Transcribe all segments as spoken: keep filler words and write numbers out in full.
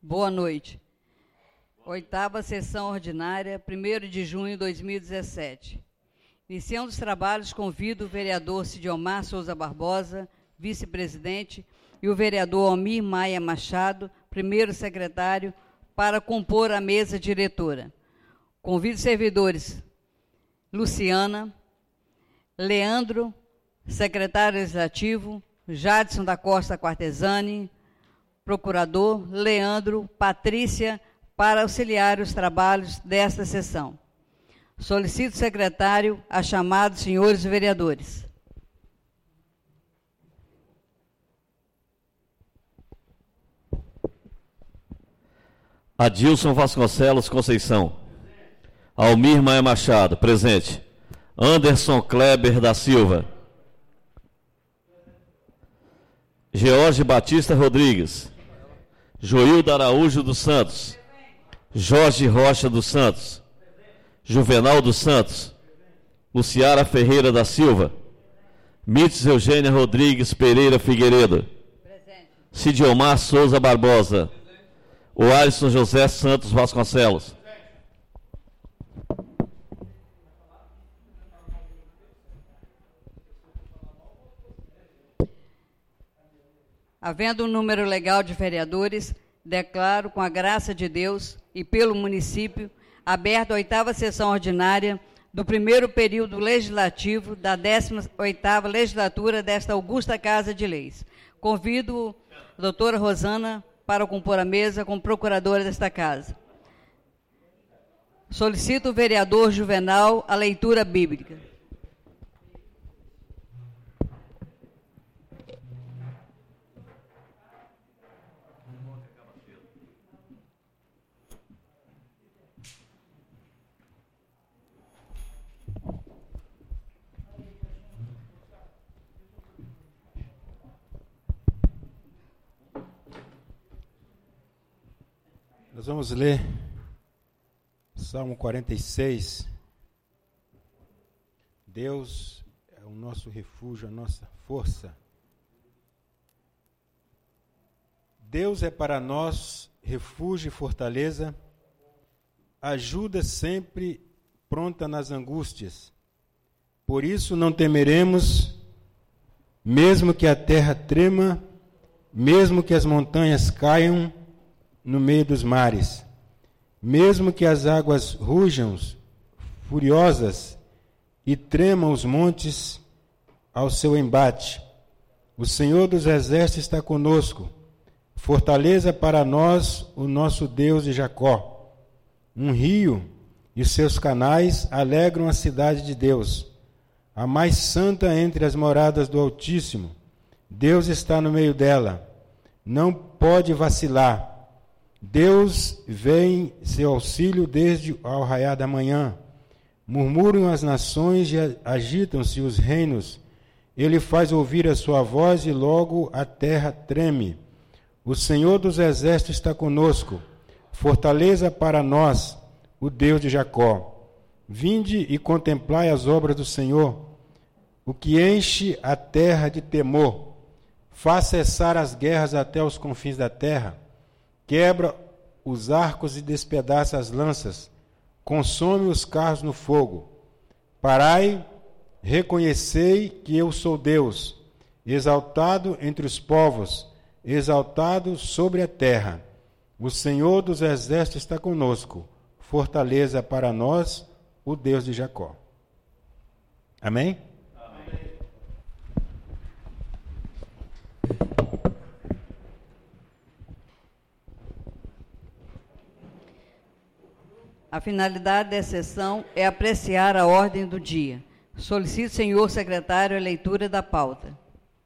Boa noite. Oitava sessão ordinária, primeiro de junho de dois mil e dezessete. Iniciando os trabalhos, convido o vereador Cidiomar Souza Barbosa, vice-presidente, e o vereador Almir Maia Machado, primeiro secretário, para compor a mesa diretora. Convido os servidores Luciana, Leandro, secretário legislativo, Jadson da Costa Quartesani, procurador, Leandro, Patrícia, para auxiliar os trabalhos desta sessão. Solicito, secretário, a chamada dos senhores vereadores. Adilson Vasconcelos Conceição. Almir Maia Machado, presente. Anderson Kleber da Silva. George Batista Rodrigues. Joilda Araújo dos Santos. Jorge Rocha dos Santos. Juvenal dos Santos. Luciara Ferreira da Silva. Mites Eugênia Rodrigues Pereira Figueiredo. Cidiomar Souza Barbosa. O Alisson José Santos Vasconcelos. Havendo um número legal de vereadores, declaro, com a graça de Deus e pelo município, aberta a oitava sessão ordinária do primeiro período legislativo da décima oitava legislatura desta augusta Casa de Leis. Convido a doutora Rosana para compor a mesa como procuradora desta casa. Solicito o vereador Juvenal a leitura bíblica. Nós vamos ler Salmo quarenta e seis. Deus é o nosso refúgio, a nossa força. Deus é para nós refúgio e fortaleza, ajuda sempre pronta nas angústias. Por isso não temeremos, mesmo que a terra trema, mesmo que as montanhas caiam no meio dos mares, mesmo que as águas rujam furiosas e tremam os montes ao seu embate. O Senhor dos Exércitos está conosco, fortaleza para nós, o nosso Deus de Jacó. Um rio e seus canais alegram a cidade de Deus, a mais santa entre as moradas do Altíssimo. Deus está no meio dela, não pode vacilar. Deus vem seu auxílio desde ao raiar da manhã. Murmuram as nações e agitam-se os reinos. Ele faz ouvir a sua voz e logo a terra treme. O Senhor dos Exércitos está conosco, fortaleza para nós, o Deus de Jacó. Vinde e contemplai as obras do Senhor, o que enche a terra de temor. Faz cessar as guerras até os confins da terra. Quebra os arcos e despedaça as lanças, consome os carros no fogo. Parai, reconhecei que eu sou Deus, exaltado entre os povos, exaltado sobre a terra. O Senhor dos Exércitos está conosco, fortaleza para nós, o Deus de Jacó. Amém? A finalidade dessa sessão é apreciar a ordem do dia. Solicito, senhor secretário, a leitura da pauta.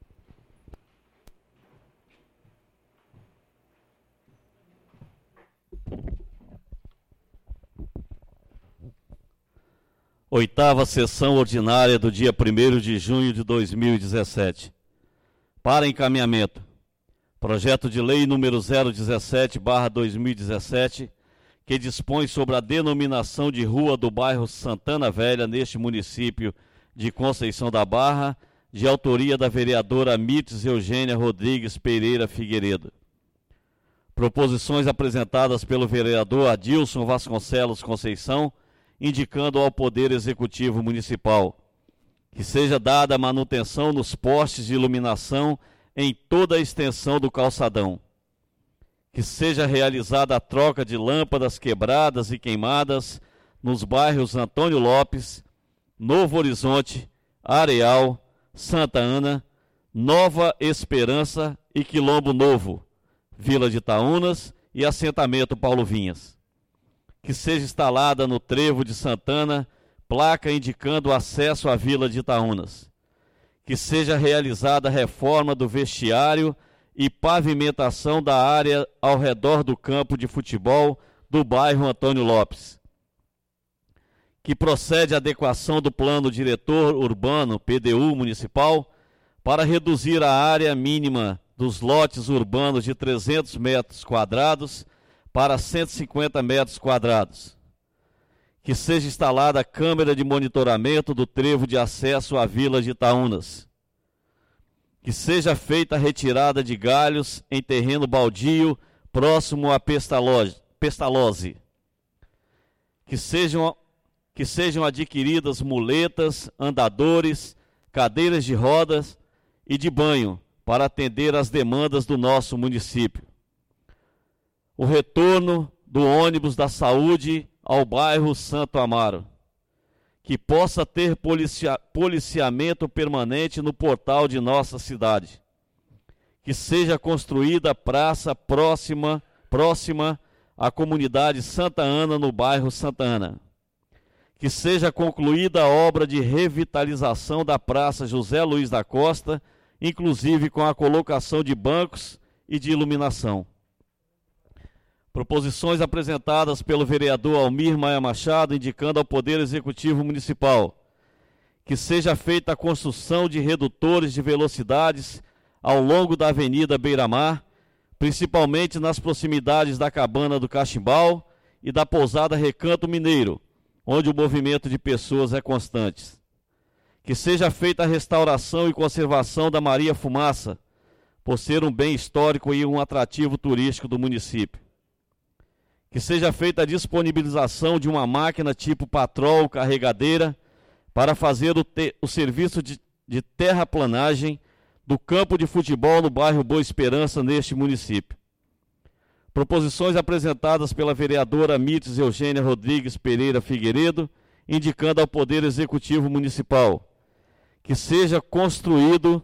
Oitava sessão ordinária do dia primeiro de junho de dois mil e dezessete. Para encaminhamento. Projeto de lei número zero dezessete barra dois mil e dezessete, que dispõe sobre a denominação de rua do bairro Santana Velha, neste município de Conceição da Barra, de autoria da vereadora Mites Eugênia Rodrigues Pereira Figueiredo. Proposições apresentadas pelo vereador Adilson Vasconcelos Conceição, indicando ao Poder Executivo Municipal que seja dada manutenção nos postes de iluminação em toda a extensão do calçadão, que seja realizada a troca de lâmpadas quebradas e queimadas nos bairros Antônio Lopes, Novo Horizonte, Areal, Santa Ana, Nova Esperança e Quilombo Novo, Vila de Itaúnas e assentamento Paulo Vinhas. Que seja instalada no trevo de Santana placa indicando o acesso à Vila de Itaúnas. Que seja realizada a reforma do vestiário e pavimentação da área ao redor do campo de futebol do bairro Antônio Lopes. Que procede a adequação do plano diretor urbano P D U municipal para reduzir a área mínima dos lotes urbanos de trezentos metros quadrados para cento e cinquenta metros quadrados. Que seja instalada a câmera de monitoramento do trevo de acesso à Vila de Itaúnas. Que seja feita a retirada de galhos em terreno baldio próximo à Pestalozzi. Que sejam, que sejam adquiridas muletas, andadores, cadeiras de rodas e de banho para atender às demandas do nosso município. O retorno do ônibus da saúde ao bairro Santo Amaro, que possa ter policia- policiamento permanente no portal de nossa cidade, que seja construída praça próxima, próxima à comunidade Santa Ana, no bairro Santa Ana, que seja concluída a obra de revitalização da Praça José Luiz da Costa, inclusive com a colocação de bancos e de iluminação. Proposições apresentadas pelo vereador Almir Maia Machado, indicando ao Poder Executivo Municipal que seja feita a construção de redutores de velocidades ao longo da Avenida Beira-Mar, principalmente nas proximidades da Cabana do Cachimbal e da Pousada Recanto Mineiro, onde o movimento de pessoas é constante. Que seja feita a restauração e conservação da Maria Fumaça, por ser um bem histórico e um atrativo turístico do município. Que seja feita a disponibilização de uma máquina tipo patrol carregadeira para fazer o, te, o serviço de, de terraplanagem do campo de futebol no bairro Boa Esperança, neste município. Proposições apresentadas pela vereadora Mites Eugênia Rodrigues Pereira Figueiredo, indicando ao Poder Executivo Municipal que seja construído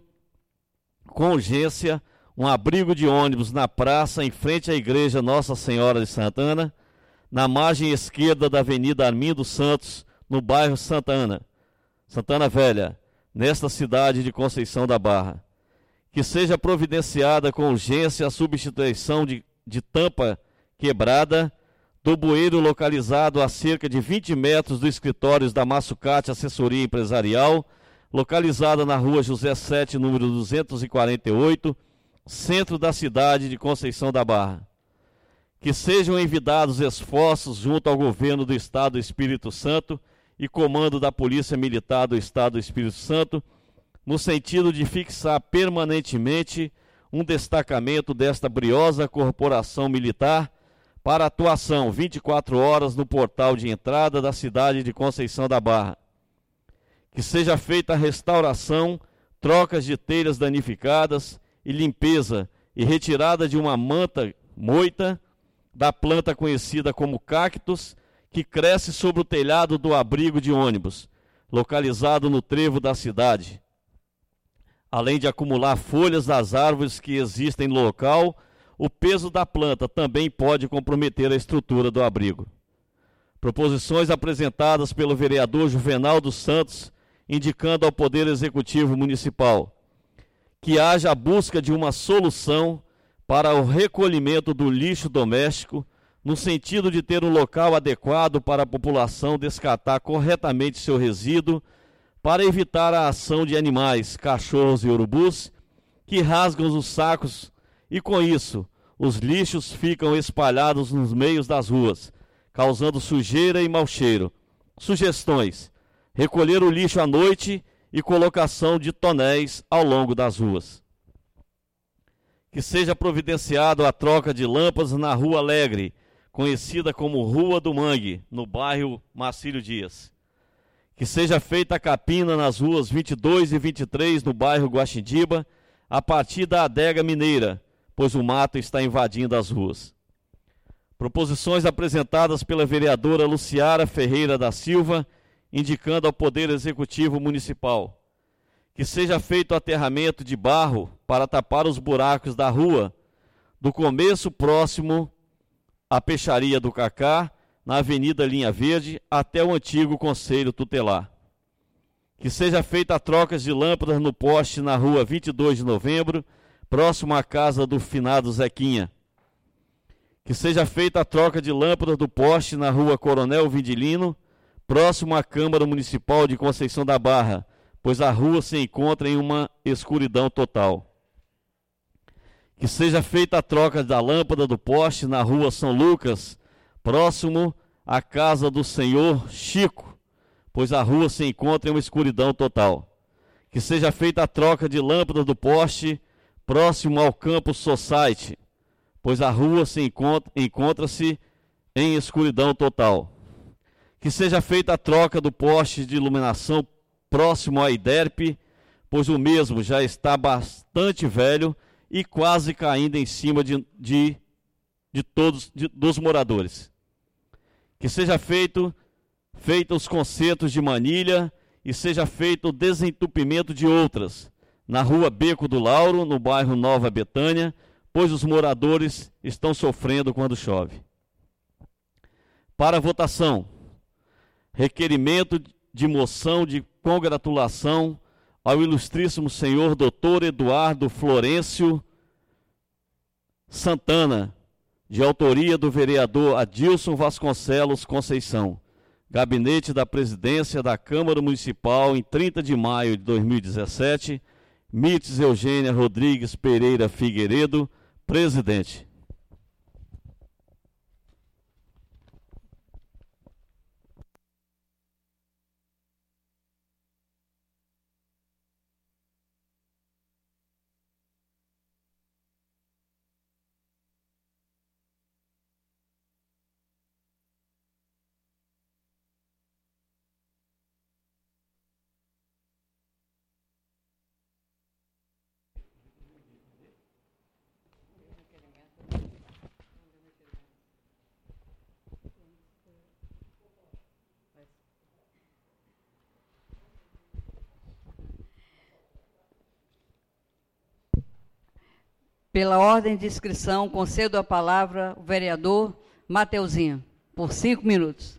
com urgência um abrigo de ônibus na praça em frente à igreja Nossa Senhora de Santana, na margem esquerda da Avenida Armindo Santos, no bairro Santana, Santana Velha, nesta cidade de Conceição da Barra. Que seja providenciada com urgência a substituição de, de tampa quebrada do bueiro localizado a cerca de vinte metros do escritório da Massucate Assessoria Empresarial, localizada na rua José sete, número duzentos e quarenta e oito, centro da cidade de Conceição da Barra. Que sejam envidados esforços junto ao governo do Estado do Espírito Santo e comando da Polícia Militar do Estado do Espírito Santo, no sentido de fixar permanentemente um destacamento desta briosa corporação militar para atuação vinte e quatro horas no portal de entrada da cidade de Conceição da Barra. Que seja feita a restauração, trocas de telhas danificadas e limpeza e retirada de uma manta moita da planta conhecida como cactus, que cresce sobre o telhado do abrigo de ônibus, localizado no trevo da cidade, além de acumular folhas das árvores que existem no local. O peso da planta também pode comprometer a estrutura do abrigo. Proposições apresentadas pelo vereador Juvenal dos Santos, indicando ao Poder Executivo Municipal que haja a busca de uma solução para o recolhimento do lixo doméstico, no sentido de ter um local adequado para a população descartar corretamente seu resíduo, para evitar a ação de animais, cachorros e urubus, que rasgam os sacos e, com isso, os lixos ficam espalhados nos meios das ruas, causando sujeira e mau cheiro. Sugestões: recolher o lixo à noite e colocação de tonéis ao longo das ruas. que seja providenciado a troca de lâmpadas na Rua Alegre, conhecida como Rua do Mangue, no bairro Marcílio Dias. Que seja feita a capina nas ruas vinte e dois e vinte e três, no bairro Guaxindiba, a partir da adega mineira, pois o mato está invadindo as ruas. Proposições apresentadas pela vereadora Luciara Ferreira da Silva, indicando ao Poder Executivo Municipal que seja feito aterramento de barro para tapar os buracos da rua, do começo próximo à Peixaria do Cacá, na Avenida Linha Verde, até o antigo Conselho Tutelar. Que seja feita a troca de lâmpadas no poste na Rua vinte e dois de Novembro, próximo à casa do finado Zequinha. Que seja feita a troca de lâmpadas do poste na Rua Coronel Vidilino, próximo à Câmara Municipal de Conceição da Barra, pois a rua se encontra em uma escuridão total. Que seja feita a troca da lâmpada do poste na Rua São Lucas, próximo à casa do senhor Chico, pois a rua se encontra em uma escuridão total. Que seja feita a troca de lâmpadas do poste próximo ao Campus Society, pois a rua se encontra, encontra-se em escuridão total. Que seja feita a troca do poste de iluminação próximo à I D E R P, pois o mesmo já está bastante velho e quase caindo em cima de, de, de todos de, dos moradores. Que seja feito, feito os concertos de manilha e seja feito o desentupimento de outras, na Rua Beco do Lauro, no bairro Nova Betânia, pois os moradores estão sofrendo quando chove. Para votação, requerimento de moção de congratulação ao ilustríssimo senhor doutor Eduardo Florencio Santana, de autoria do vereador Adilson Vasconcelos Conceição, gabinete da presidência da Câmara Municipal, em trinta de maio de dois mil e dezessete, Mites Eugênia Rodrigues Pereira Figueiredo, presidente. Pela ordem de inscrição, concedo a palavra ao vereador Mateuzinho, por cinco minutos.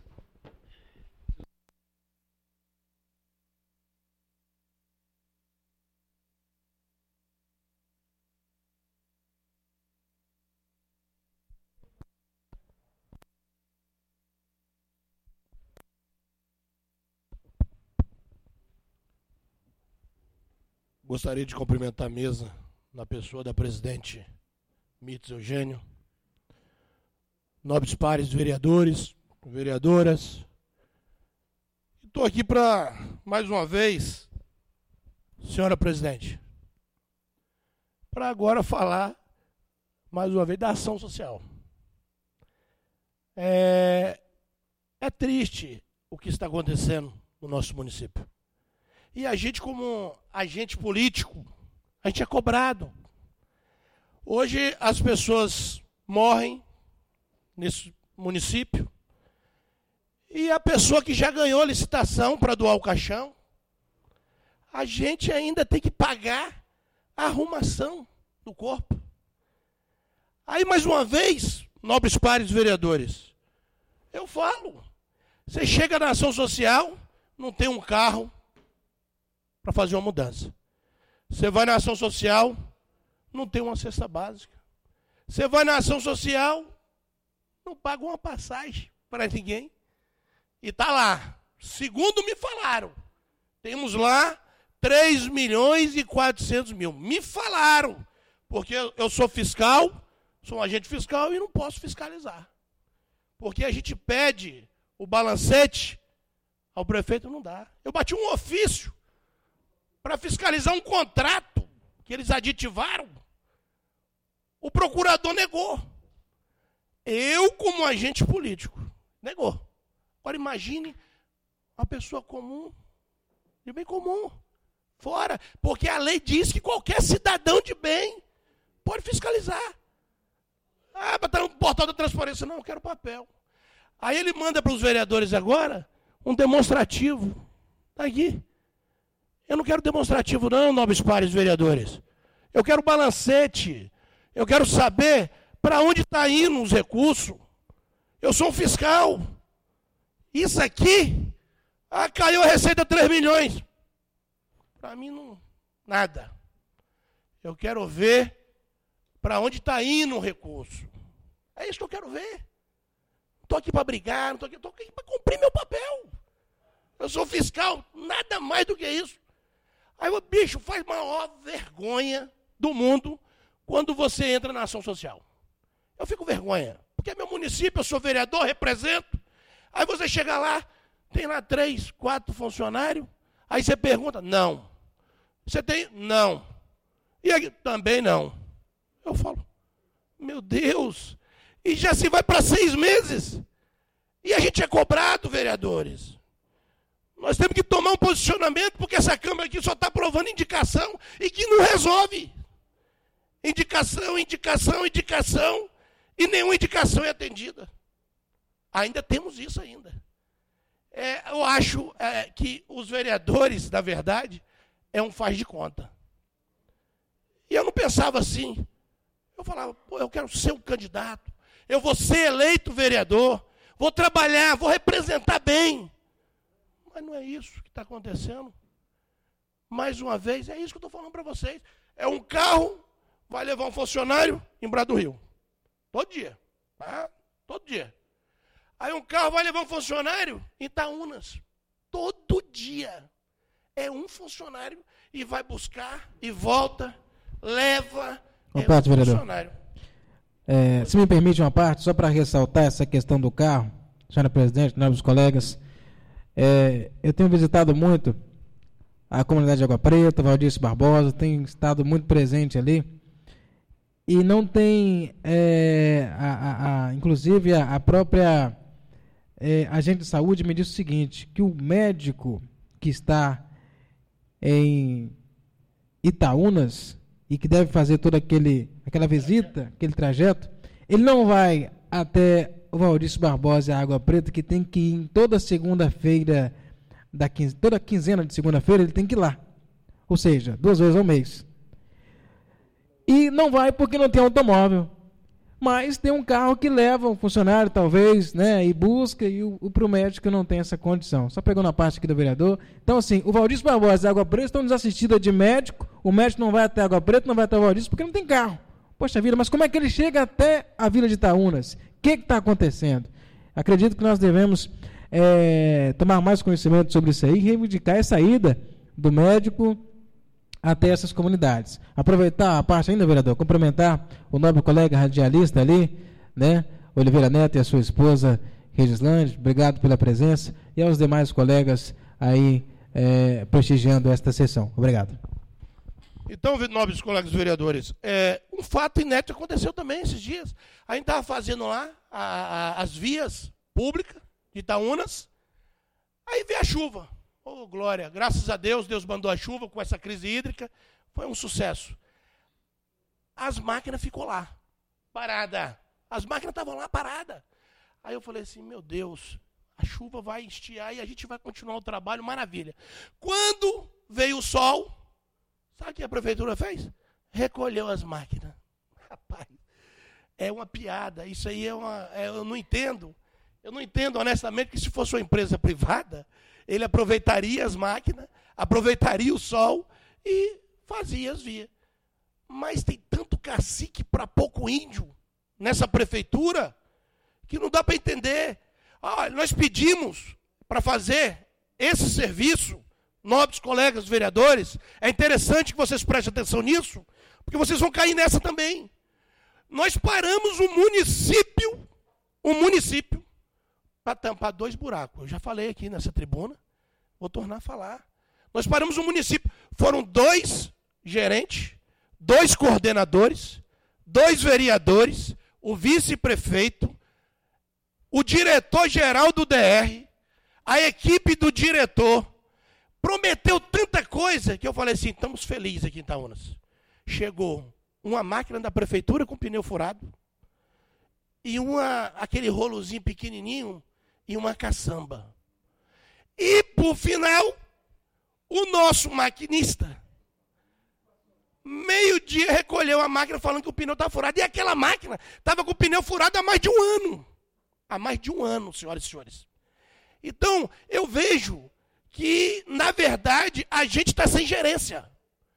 Gostaria de cumprimentar a mesa na pessoa da presidente Mites Eugênio, nobres pares vereadores, vereadoras. Estou aqui para, mais uma vez, senhora presidente, para agora falar, mais uma vez, da ação social. É, é triste o que está acontecendo no nosso município. E a gente, como agente político, a gente é cobrado. Hoje as pessoas morrem nesse município e a pessoa que já ganhou a licitação para doar o caixão, a gente ainda tem que pagar a arrumação do corpo. Aí, mais uma vez, nobres pares vereadores, eu falo, você chega na ação social, não tem um carro para fazer uma mudança. Você vai na ação social, não tem uma cesta básica. Você vai na ação social, não paga uma passagem para ninguém. E está lá, segundo me falaram, temos lá três milhões e quatrocentos mil. Me falaram, porque eu sou fiscal, sou um agente fiscal e não posso fiscalizar. Porque a gente pede o balancete, ao prefeito não dá. Eu bati um ofício para fiscalizar um contrato que eles aditivaram. O procurador negou. Eu, como agente político, negou. Agora imagine uma pessoa comum, de bem comum, fora. Porque a lei diz que qualquer cidadão de bem pode fiscalizar. Ah, para estar no portal da transparência. Não, eu quero papel. Aí ele manda para os vereadores agora um demonstrativo. Está aqui. Eu não quero demonstrativo não, nobres pares vereadores. Eu quero balancete. Eu quero saber para onde está indo os recursos. Eu sou um fiscal. Isso aqui, ah, caiu a receita três milhões. Para mim, não, nada. Eu quero ver para onde está indo o recurso. É isso que eu quero ver. Não estou aqui para brigar, não estou aqui, estou aqui para cumprir meu papel. Eu sou fiscal, nada mais do que isso. Aí o bicho faz a maior vergonha do mundo quando você entra na ação social. Eu fico vergonha, porque é meu município, eu sou vereador, represento. Aí você chega lá, tem lá três, quatro funcionários, aí você pergunta, não. Você tem? Não. E aqui? Também não. Eu falo, meu Deus, e já se vai para seis meses. E a gente é cobrado, vereadores. Nós temos que tomar um posicionamento, porque essa Câmara aqui só está aprovando indicação e que não resolve. Indicação, indicação, indicação, e nenhuma indicação é atendida. Ainda temos isso ainda. É, eu acho é, que os vereadores, na verdade, é um faz de conta. E eu não pensava assim. Eu falava, pô, eu quero ser um candidato, eu vou ser eleito vereador, vou trabalhar, vou representar bem. Mas não é isso que está acontecendo. Mais uma vez, é isso que eu estou falando para vocês. É um carro, vai levar um funcionário em Brado do Rio. Todo dia. Tá? Todo dia. Aí um carro vai levar um funcionário em Itaúnas. Todo dia. É um funcionário e vai buscar e volta, leva. Uma é parte, um vereador. funcionário. É, se me permite uma parte, só para ressaltar essa questão do carro, senhora presidente, nobres colegas, é, eu tenho visitado muito a comunidade de Água Preta, Valdir Barbosa, tenho estado muito presente ali, e não tem, é, a, a, a, inclusive a, a própria é, agente de saúde me disse o seguinte, que o médico que está em Itaúnas e que deve fazer toda aquele, aquela visita, aquele trajeto, ele não vai até o Valdir Barbosa e a Água Preta, que tem que ir em toda segunda-feira, da quinze, toda quinzena de segunda-feira, ele tem que ir lá. Ou seja, duas vezes ao mês. E não vai porque não tem automóvel. Mas tem um carro que leva um funcionário, talvez, né, e busca, e o, o pro médico não tem essa condição. Só pegando a parte aqui do vereador. Então, assim, o Valdir Barbosa e a Água Preta estão desassistidos de médico, o médico não vai até a Água Preta, não vai até o Valdir, porque não tem carro. Poxa vida, mas como é que ele chega até a Vila de Itaúnas? O que está acontecendo? Acredito que nós devemos é, tomar mais conhecimento sobre isso aí e reivindicar essa ida do médico até essas comunidades. Aproveitar a parte ainda, vereador, cumprimentar o nobre colega radialista ali, né, Oliveira Neto e a sua esposa Regislande, obrigado pela presença, e aos demais colegas aí é, prestigiando esta sessão. Obrigado. Então, nobres colegas vereadores, é, um fato inédito aconteceu também esses dias. A gente estava fazendo lá a, a, as vias públicas de Itaúnas, aí veio a chuva. Oh, glória, graças a Deus, Deus mandou a chuva com essa crise hídrica, foi um sucesso. As máquinas ficou lá, parada. As máquinas estavam lá paradas. Aí eu falei assim, meu Deus, a chuva vai estiar e a gente vai continuar o trabalho, maravilha. Quando veio o sol, sabe o que a prefeitura fez? Recolheu as máquinas. Rapaz, é uma piada, isso aí é uma... É, eu não entendo. Eu não entendo, honestamente, que se fosse uma empresa privada, ele aproveitaria as máquinas, aproveitaria o sol e fazia as vias. Mas tem tanto cacique para pouco índio nessa prefeitura que não dá para entender. Ah, nós pedimos para fazer esse serviço, nobres colegas vereadores, é interessante que vocês prestem atenção nisso, porque vocês vão cair nessa também. Nós paramos o município, o município, para tampar dois buracos. Eu já falei aqui nessa tribuna, vou tornar a falar. Nós paramos o município. Foram dois gerentes, dois coordenadores, dois vereadores, o vice-prefeito, o diretor-geral do D R, a equipe do diretor, prometeu tanta coisa que eu falei assim, estamos felizes aqui em Itaúnas. Chegou uma máquina da prefeitura com pneu furado e uma, aquele rolozinho pequenininho e uma caçamba. E, por final, o nosso maquinista, meio-dia, recolheu a máquina falando que o pneu estava furado. E aquela máquina estava com o pneu furado há mais de um ano. Há mais de um ano, senhoras e senhores. Então, eu vejo que, na verdade, a gente está sem gerência.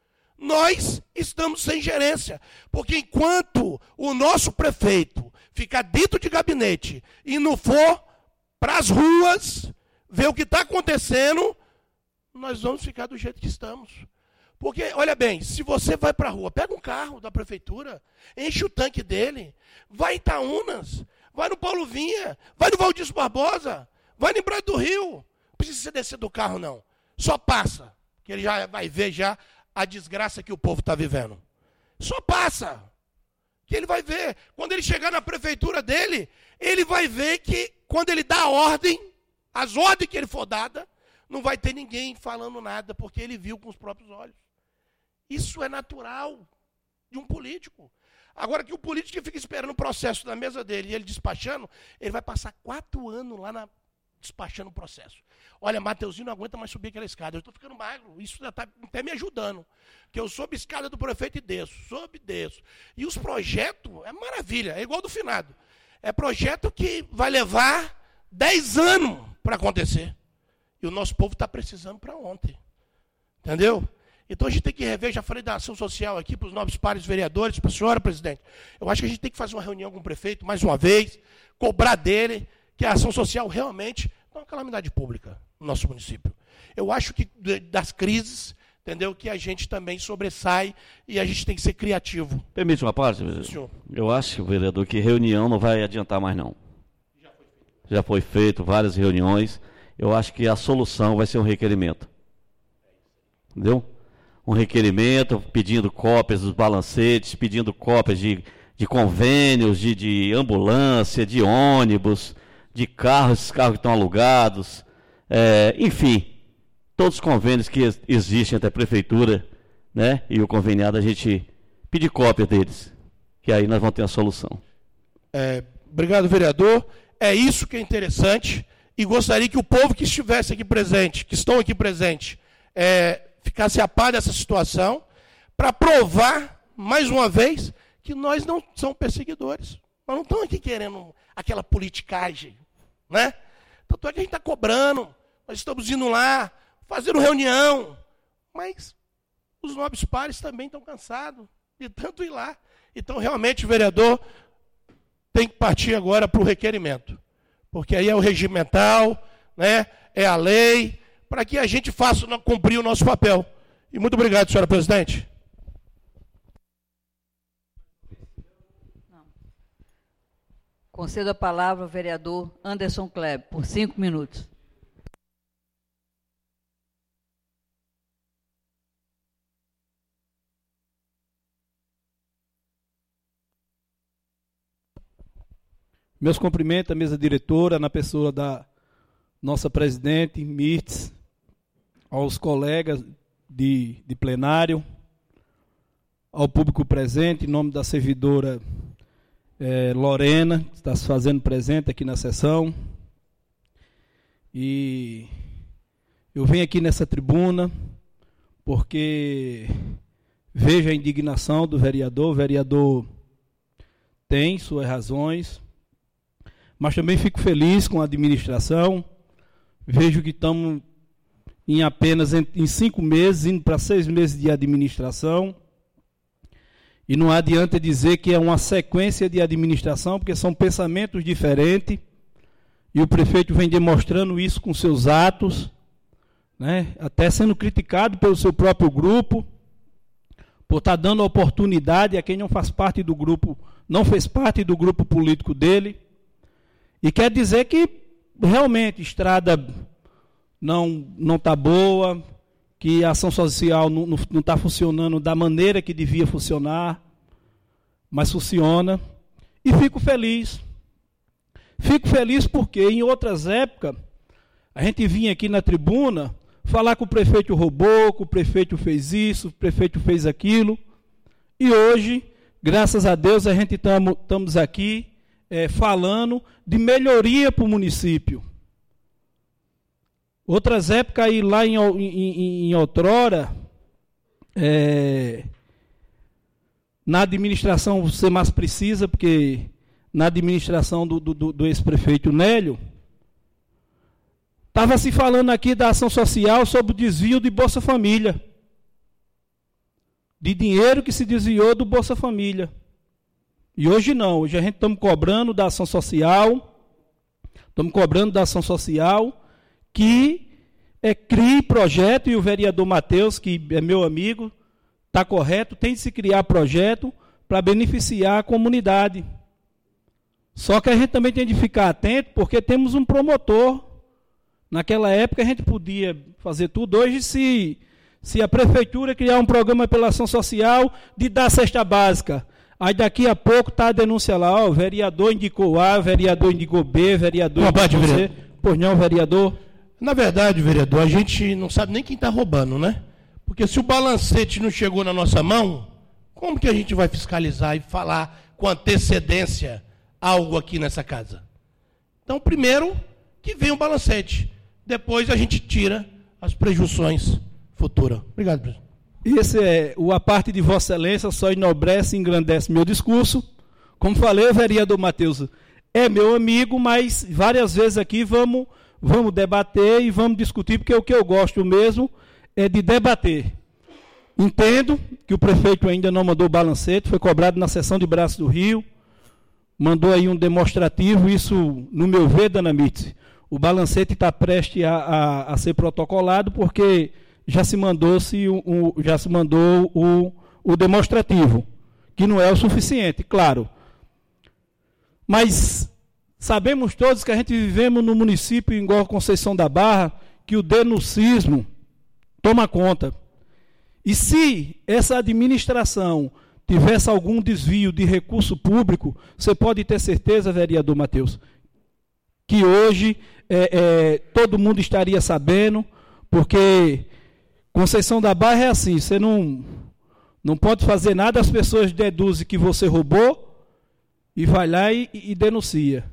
Nós estamos sem gerência. Porque enquanto o nosso prefeito ficar dentro de gabinete e não for para as ruas ver o que está acontecendo, nós vamos ficar do jeito que estamos. Porque, olha bem, se você vai para a rua, pega um carro da prefeitura, enche o tanque dele, vai em Itaúnas, vai no Paulo Vinha, vai no Valdir Barbosa, vai no Embraer do Rio. Não precisa você descer do carro, não. Só passa, que ele já vai ver já a desgraça que o povo está vivendo. Só passa, que ele vai ver. Quando ele chegar na prefeitura dele, ele vai ver que quando ele dá a ordem, as ordens que ele for dada, não vai ter ninguém falando nada, porque ele viu com os próprios olhos. Isso é natural de um político. Agora que o político que fica esperando o processo na mesa dele e ele despachando, ele vai passar quatro anos lá na, despachando o processo. Olha, Mateuzinho não aguenta mais subir aquela escada. Eu estou ficando magro, isso já está até me ajudando. Porque eu soube a escada do prefeito e desço, soube e desço. E os projetos, é maravilha, é igual do finado. É projeto que vai levar dez anos para acontecer. E o nosso povo está precisando para ontem. Entendeu? Então a gente tem que rever, já falei da ação social aqui para os nobres pares vereadores, para a senhora, presidente. Eu acho que a gente tem que fazer uma reunião com o prefeito, mais uma vez, cobrar dele que a ação social realmente é uma calamidade pública no nosso município. Eu acho que das crises, entendeu, que a gente também sobressai e a gente tem que ser criativo. Permite uma parte, vereador? Eu acho, vereador, que reunião não vai adiantar mais, não. Já foi feito. Já foi feito várias reuniões. Eu acho que a solução vai ser um requerimento. Entendeu? Um requerimento pedindo cópias dos balancetes, pedindo cópias de, de convênios, de, de ambulância, de ônibus, de carros, esses carros que estão alugados, é, enfim, todos os convênios que existem entre a prefeitura, né, e o conveniado, a gente pedir cópia deles, que aí nós vamos ter a solução. É, obrigado, vereador. É isso que é interessante e gostaria que o povo que estivesse aqui presente, que estão aqui presentes, é, ficasse a par dessa situação, para provar, mais uma vez, que nós não somos perseguidores. Nós não estamos aqui querendo aquela politicagem, né? Tanto é que a gente está cobrando, nós estamos indo lá, fazendo reunião, mas os nobres pares também estão cansados de tanto ir lá. Então, realmente, o vereador tem que partir agora para o requerimento, porque aí é o regimental, né? É a lei, para que a gente faça cumprir o nosso papel. E muito obrigado, senhora presidente. Não. Concedo a palavra ao vereador Anderson Kleber, por cinco minutos. Meus cumprimentos à mesa diretora, na pessoa da nossa presidente, Mirtz, aos colegas de, de plenário, ao público presente, em nome da servidora eh, Lorena, que está se fazendo presente aqui na sessão. E eu venho aqui nessa tribuna porque vejo a indignação do vereador. O vereador tem suas razões, mas também fico feliz com a administração. Vejo que estamos em apenas em, em cinco meses, indo para seis meses de administração. E não adianta dizer que é uma sequência de administração, porque são pensamentos diferentes. E o prefeito vem demonstrando isso com seus atos, né? Até sendo criticado pelo seu próprio grupo, por estar dando oportunidade a quem não faz parte do grupo, não fez parte do grupo político dele. E quer dizer que realmente a estrada não não está boa, que a ação social não está funcionando da maneira que devia funcionar. mas funciona. E fico feliz. Fico feliz porque em outras épocas, a gente vinha aqui na tribuna falar que o prefeito roubou, que o prefeito fez isso, o prefeito fez aquilo. E hoje, graças a Deus, a gente estamos aqui é, falando de melhoria para o município. Outras épocas, aí lá em, em, em outrora, é, na administração, você mais precisa, porque na administração do, do, do ex-prefeito Nélio, estava se falando aqui da ação social sobre o desvio de Bolsa Família. De dinheiro que se desviou do Bolsa Família. E hoje não, hoje a gente estamos cobrando da ação social, estamos cobrando da ação social que é, crie projeto, e o vereador Matheus, que é meu amigo, está correto, tem de se criar projeto para beneficiar a comunidade. Só que a gente também tem de ficar atento, porque temos um promotor. Naquela época a gente podia fazer tudo. Hoje, se, se a prefeitura criar um programa pela ação social de dar cesta básica, aí daqui a pouco está a denúncia lá, ó, o vereador indicou A, o vereador indicou B, o vereador indicou C. Pois não, vereador? Na verdade, vereador, a gente não sabe nem quem está roubando, né? Porque se o balancete não chegou na nossa mão, como que a gente vai fiscalizar e falar com antecedência algo aqui nessa casa? Então, primeiro, que venha o balancete. Depois a gente tira as prejuições futuras. Obrigado, presidente. Esse é o a parte de Vossa Excelência, só enobrece e engrandece meu discurso. Como falei, o vereador Matheus é meu amigo, mas várias vezes aqui vamos, vamos debater e vamos discutir, porque o que eu gosto mesmo é de debater. Entendo que o prefeito ainda não mandou o balancete, foi cobrado na sessão de Braço do Rio, mandou aí um demonstrativo, isso, no meu ver, Dana Mitz, o balancete está prestes a, a, a ser protocolado, porque já se mandou, -se o, o, já se mandou o, o demonstrativo, que não é o suficiente, claro. Mas sabemos todos que a gente vivemos no município igual Conceição da Barra, que o denuncismo toma conta. E se essa administração tivesse algum desvio de recurso público, você pode ter certeza, vereador Matheus, que hoje é, é, todo mundo estaria sabendo, porque Conceição da Barra é assim, você não, não pode fazer nada, as pessoas deduzem que você roubou e vai lá e, e denuncia.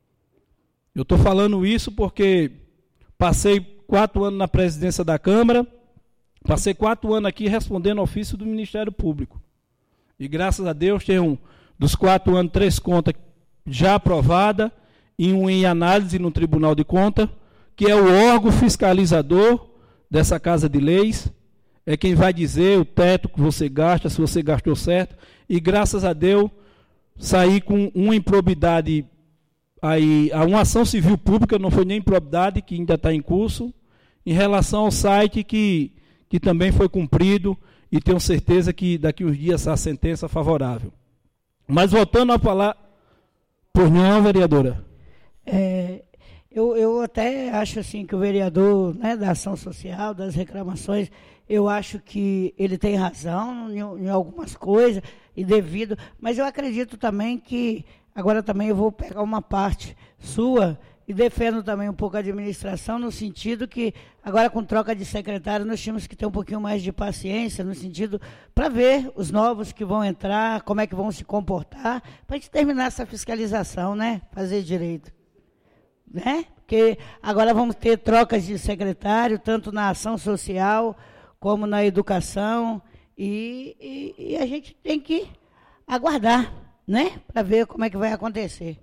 Eu estou falando isso porque passei quatro anos na presidência da Câmara, passei quatro anos aqui respondendo ao ofício do Ministério Público. E graças a Deus tem um dos quatro anos, três contas já aprovada e um em análise no Tribunal de Contas, que é o órgão fiscalizador dessa Casa de Leis, é quem vai dizer o teto que você gasta, se você gastou certo, e graças a Deus saí com uma improbidade, aí, a uma ação civil pública, não foi nem improbidade, que ainda está em curso, em relação ao site que, que também foi cumprido, e tenho certeza que daqui uns dias essa sentença favorável. Mas voltando a falar, por não, vereadora. É, eu, eu até acho assim que o vereador, né, da ação social, das reclamações, eu acho que ele tem razão em, em algumas coisas, e devido, mas eu acredito também que, agora também eu vou pegar uma parte sua, e defendo também um pouco a administração, no sentido que, agora com troca de secretário, nós tínhamos que ter um pouquinho mais de paciência, no sentido, para ver os novos que vão entrar, como é que vão se comportar, para a gente terminar essa fiscalização, né? Fazer direito. Né? Porque agora vamos ter trocas de secretário, tanto na ação social, como na educação, e, e, e a gente tem que aguardar, né? Para ver como é que vai acontecer.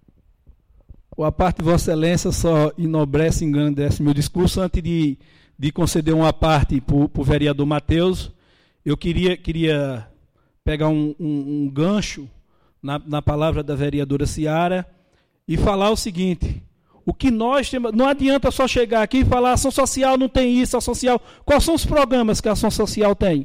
A parte de Vossa Excelência só enobrece e engrandece meu discurso. Antes de, de conceder uma parte para o vereador Matheus, eu queria, queria pegar um, um, um gancho na, na palavra da vereadora Ciara e falar o seguinte: o que nós temos, não adianta só chegar aqui e falar ação social não tem isso, ação social. Quais são os programas que a ação social tem?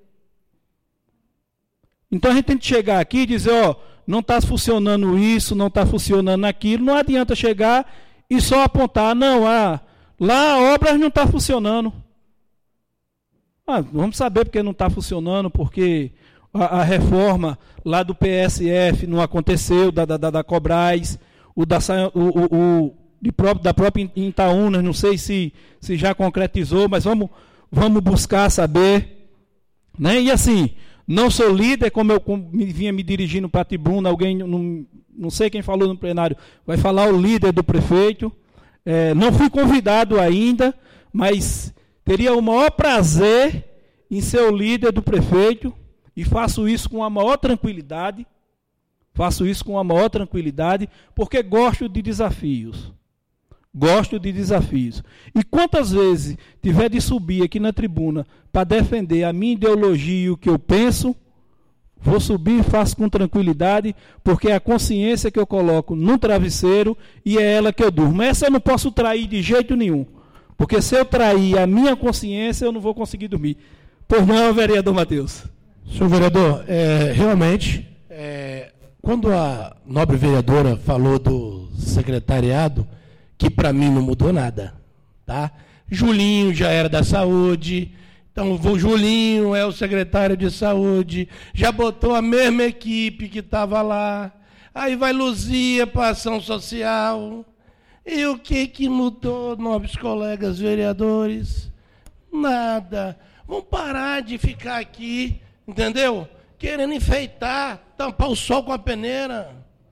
Então a gente tem que chegar aqui e dizer, ó, não está funcionando isso, não está funcionando aquilo. Não adianta chegar e só apontar, não, ah, lá a obra não está funcionando. Ah, vamos saber porque não está funcionando, porque a, a reforma lá do P S F não aconteceu, da, da, da Cobras, o da, o, o, o, de próprio, da própria Itaúnas, não sei se, se já concretizou, mas vamos, vamos buscar saber. Né? E assim, não sou líder, como eu como me, vinha me dirigindo para a tribuna, alguém, não, não sei quem falou no plenário, vai falar o líder do prefeito. É, não fui convidado ainda, mas teria o maior prazer em ser o líder do prefeito, e faço isso com a maior tranquilidade, faço isso com a maior tranquilidade, porque gosto de desafios. Gosto de desafios. E quantas vezes tiver de subir aqui na tribuna para defender a minha ideologia e o que eu penso, vou subir e faço com tranquilidade, porque é a consciência que eu coloco no travesseiro e é ela que eu durmo. Essa eu não posso trair de jeito nenhum, porque se eu trair a minha consciência, eu não vou conseguir dormir. Pois não, vereador Matheus? Senhor vereador, é, realmente, é, quando a nobre vereadora falou do secretariado, que para mim não mudou nada, tá? Julinho já era da saúde, então o Julinho é o secretário de saúde, já botou a mesma equipe que estava lá, aí vai Luzia para ação social. E o que que mudou, nobres colegas vereadores? Nada. Vamos parar de ficar aqui, entendeu? Querendo enfeitar, tampar o sol com a peneira.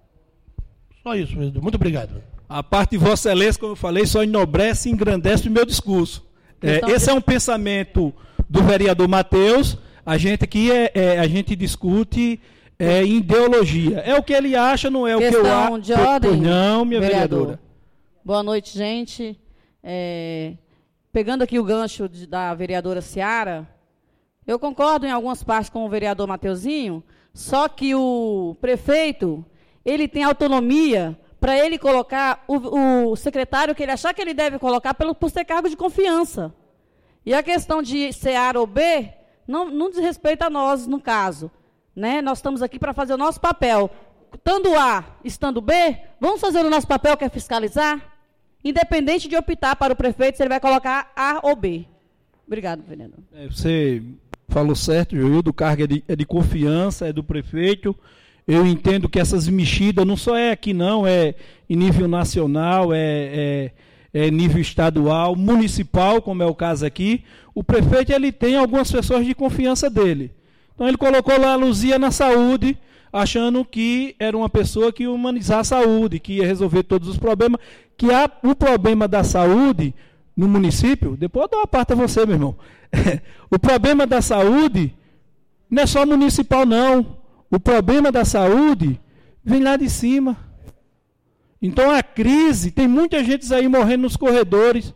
Só isso, vereador. Muito obrigado. A parte de Vossa Excelência, como eu falei, só enobrece e engrandece o meu discurso. É, esse é um pensamento do vereador Matheus. A gente aqui é, é, a gente discute é, ideologia. É o que ele acha, não é o Questão que eu acho. de ordem, não, minha vereador. vereadora. Boa noite, gente. É, pegando aqui o gancho de, da vereadora Ciara, eu concordo em algumas partes com o vereador Mateuzinho, só que o prefeito, ele tem autonomia para ele colocar o, o secretário que ele achar que ele deve colocar pelo, por ser cargo de confiança. E a questão de ser A ou B não, não diz respeito a nós, no caso. Né? Nós estamos aqui para fazer o nosso papel. Estando A, estando B, vamos fazer o nosso papel, que é fiscalizar, independente de optar para o prefeito se ele vai colocar A ou B. Obrigado, vereador. É, você falou certo, Joildo, o cargo é de, é de confiança, é do prefeito. Eu entendo que essas mexidas não só é aqui não, é em nível nacional, é, é, é nível estadual, municipal, como é o caso aqui. O prefeito ele tem algumas pessoas de confiança dele. Então ele colocou lá a Luzia na saúde, achando que era uma pessoa que ia humanizar a saúde, que ia resolver todos os problemas, que há o problema da saúde no município, depois eu dou uma parte a você, meu irmão. O problema da saúde não é só municipal, não. O problema da saúde vem lá de cima. Então a crise, tem muita gente aí morrendo nos corredores.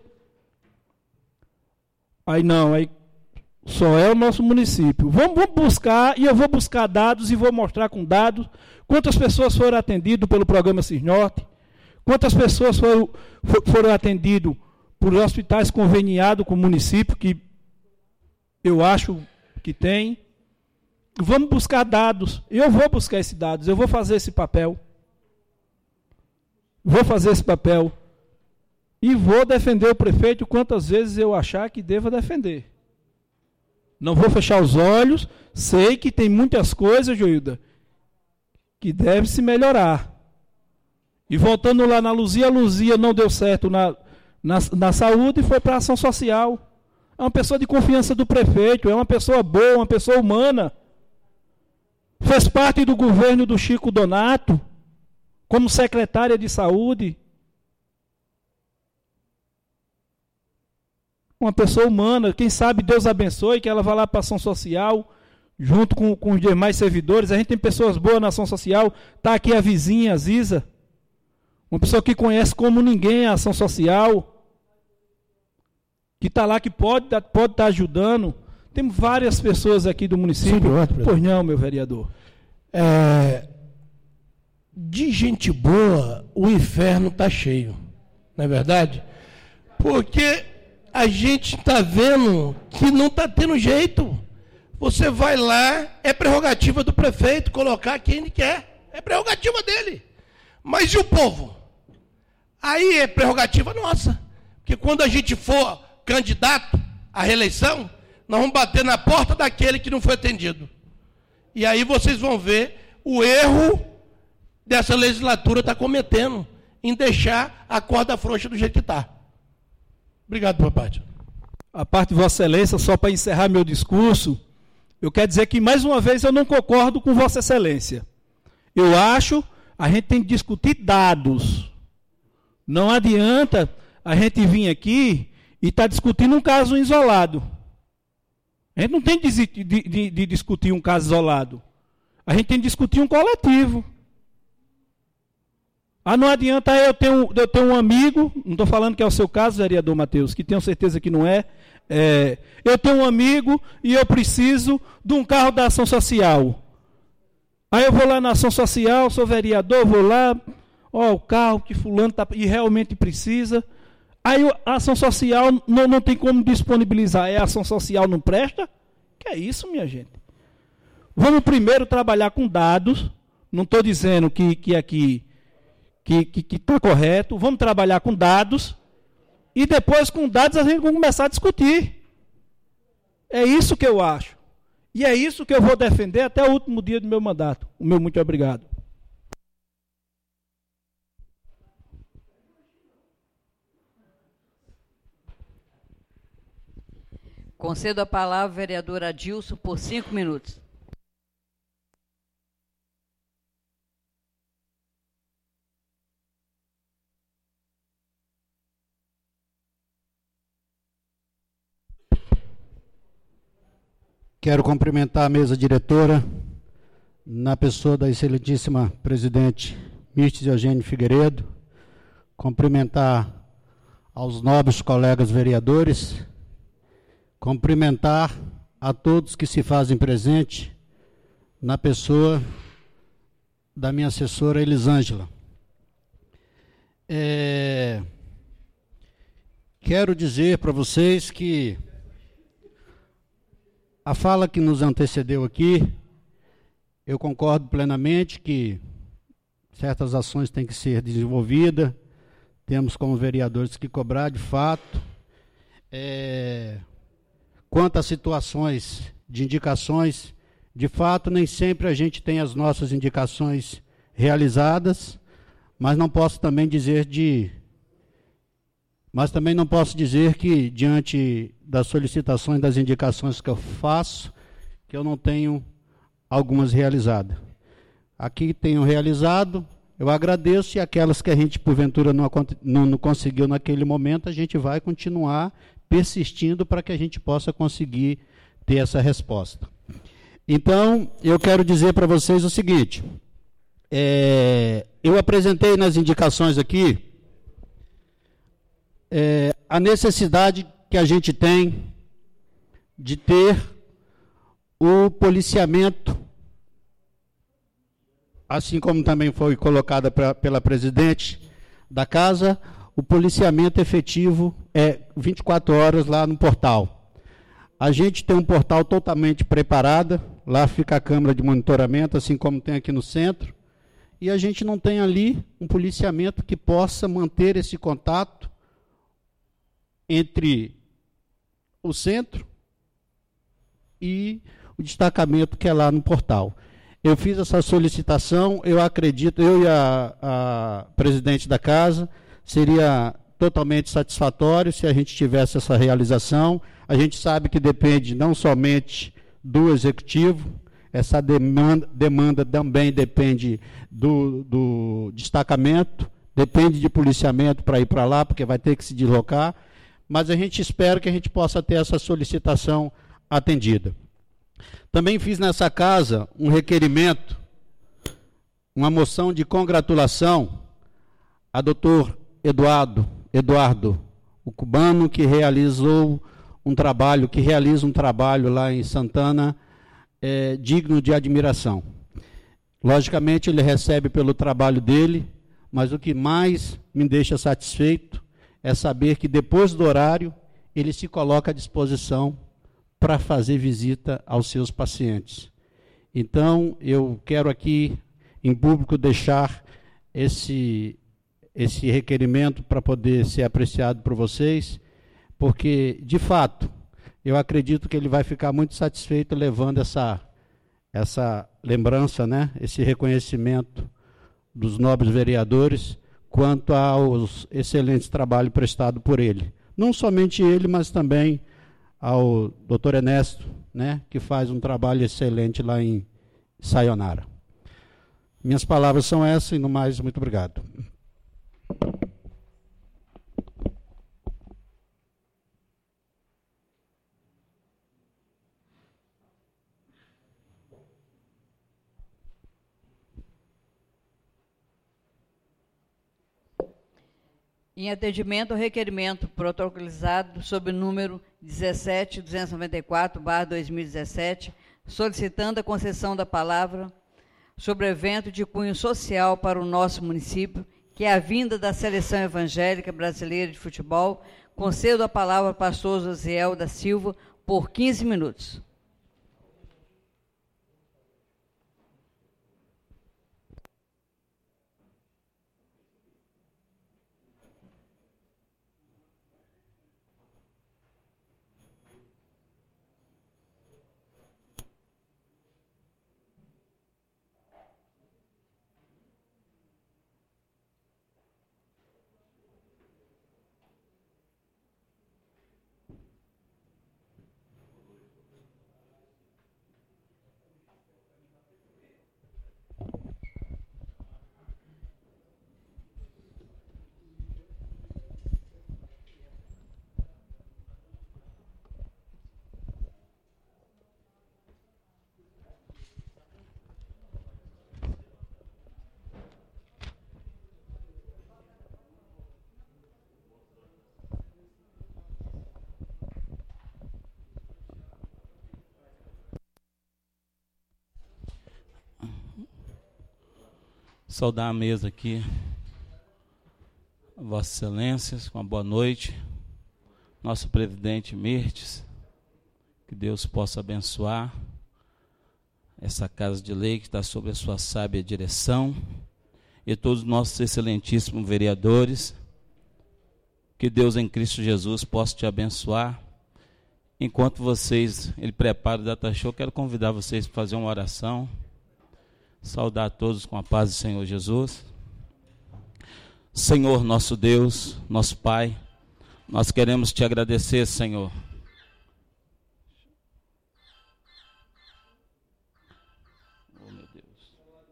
Aí não, aí só é o nosso município. Vamos, vamos buscar, e eu vou buscar dados e vou mostrar com dados quantas pessoas foram atendidas pelo programa Cisnorte, quantas pessoas foram, foram atendidas por hospitais conveniados com o município, que eu acho que tem. Vamos buscar dados. Eu vou buscar esses dados, eu vou fazer esse papel. Vou fazer esse papel. E vou defender o prefeito quantas vezes eu achar que deva defender. Não vou fechar os olhos, sei que tem muitas coisas, Joilda, que deve se melhorar. E voltando lá na Luzia, a Luzia não deu certo na, na, na saúde e foi para a ação social. É uma pessoa de confiança do prefeito, é uma pessoa boa, uma pessoa humana. Fez parte do governo do Chico Donato, como secretária de saúde. Uma pessoa humana, quem sabe Deus abençoe, que ela vá lá para a ação social, junto com, com os demais servidores. A gente tem pessoas boas na ação social, está aqui a vizinha, a Ziza, uma pessoa que conhece como ninguém a ação social, que está lá, que pode estar pode tá ajudando. Temos várias pessoas aqui do município. Sim, pois não, meu vereador. É, de gente boa, o inferno está cheio. Não é verdade? Porque a gente está vendo que não está tendo jeito. Você vai lá, é prerrogativa do prefeito colocar quem ele quer. É prerrogativa dele. Mas e o povo? Aí é prerrogativa nossa. Porque quando a gente for candidato à reeleição, nós vamos bater na porta daquele que não foi atendido. E aí vocês vão ver o erro dessa legislatura está cometendo em deixar a corda frouxa do jeito que está. Obrigado, Papati. A parte de Vossa Excelência, só para encerrar meu discurso, eu quero dizer que, mais uma vez, eu não concordo com Vossa Excelência. Eu acho que a gente tem que discutir dados. Não adianta a gente vir aqui e estar tá discutindo um caso isolado. A gente não tem de, de, de, de discutir um caso isolado. A gente tem de discutir um coletivo. Ah, não adianta eu ter um, eu ter um amigo, não estou falando que é o seu caso, vereador Matheus, que tenho certeza que não é, é. Eu tenho um amigo e eu preciso de um carro da ação social. Aí eu vou lá na ação social, sou vereador, vou lá, ó, o carro que fulano tá, e realmente precisa. Aí a ação social não, não tem como disponibilizar. É a ação social não presta? Que é isso, minha gente? Vamos primeiro trabalhar com dados. Não estou dizendo que, que aqui que que está correto. Vamos trabalhar com dados. E depois, com dados, a gente vai começar a discutir. É isso que eu acho. E é isso que eu vou defender até o último dia do meu mandato. O meu muito obrigado. Concedo a palavra ao vereador Adilson por cinco minutos. Quero cumprimentar a mesa diretora, na pessoa da excelentíssima presidente Mirtes Eugênio Figueiredo, cumprimentar aos nobres colegas vereadores, cumprimentar a todos que se fazem presente na pessoa da minha assessora Elisângela. É, quero dizer para vocês que a fala que nos antecedeu aqui, eu concordo plenamente que certas ações têm que ser desenvolvidas, temos como vereadores que cobrar de fato. É, quanto às situações de indicações, de fato, nem sempre a gente tem as nossas indicações realizadas, mas não posso também dizer de... Mas também não posso dizer que, diante das solicitações, das indicações que eu faço, que eu não tenho algumas realizadas. Aqui tenho realizado, eu agradeço, e aquelas que a gente, porventura, não, não, não conseguiu naquele momento, a gente vai continuar persistindo para que a gente possa conseguir ter essa resposta. Então, eu quero dizer para vocês o seguinte, é, eu apresentei nas indicações aqui é, a necessidade que a gente tem de ter o policiamento, assim como também foi colocada pra, pela presidente da casa, o policiamento efetivo é vinte e quatro horas lá no portal. A gente tem um portal totalmente preparado, lá fica a câmera de monitoramento, assim como tem aqui no centro, e a gente não tem ali um policiamento que possa manter esse contato entre o centro e o destacamento que é lá no portal. Eu fiz essa solicitação, eu acredito, eu e a, a presidente da casa, seria totalmente satisfatório se a gente tivesse essa realização. A gente sabe que depende não somente do executivo, essa demanda, demanda também depende do, do destacamento, depende de policiamento para ir para lá, porque vai ter que se deslocar, mas a gente espera que a gente possa ter essa solicitação atendida. Também fiz nessa casa um requerimento, uma moção de congratulação a doutor Eduardo, Eduardo, o cubano que realizou um trabalho, que realiza um trabalho lá em Santana, é, digno de admiração. Logicamente, ele recebe pelo trabalho dele, mas o que mais me deixa satisfeito é saber que depois do horário, ele se coloca à disposição para fazer visita aos seus pacientes. Então, eu quero aqui, em público, deixar esse, esse requerimento para poder ser apreciado por vocês, porque, de fato, eu acredito que ele vai ficar muito satisfeito levando essa, essa lembrança, né, esse reconhecimento dos nobres vereadores quanto aos excelentes trabalhos prestados por ele. Não somente ele, mas também ao doutor Ernesto, né, que faz um trabalho excelente lá em Sayonara. Minhas palavras são essas e no mais, muito obrigado. Em atendimento ao requerimento protocolizado sob o número dezessete mil duzentos e noventa e quatro barra dois mil e dezessete, solicitando a concessão da palavra sobre o evento de cunho social para o nosso município, que é a vinda da Seleção Evangélica Brasileira de Futebol, concedo a palavra ao pastor Josiel da Silva por quinze minutos. Saudar a mesa aqui, Vossas Excelências, uma boa noite. Nosso presidente Mirtes, que Deus possa abençoar essa casa de lei que está sob a sua sábia direção, e todos os nossos excelentíssimos vereadores, que Deus em Cristo Jesus possa te abençoar. Enquanto vocês, ele prepara o data show, quero convidar vocês para fazer uma oração. Saudar a todos com a paz do Senhor Jesus. Senhor nosso Deus, nosso Pai, nós queremos te agradecer, Senhor. Oh, meu Deus.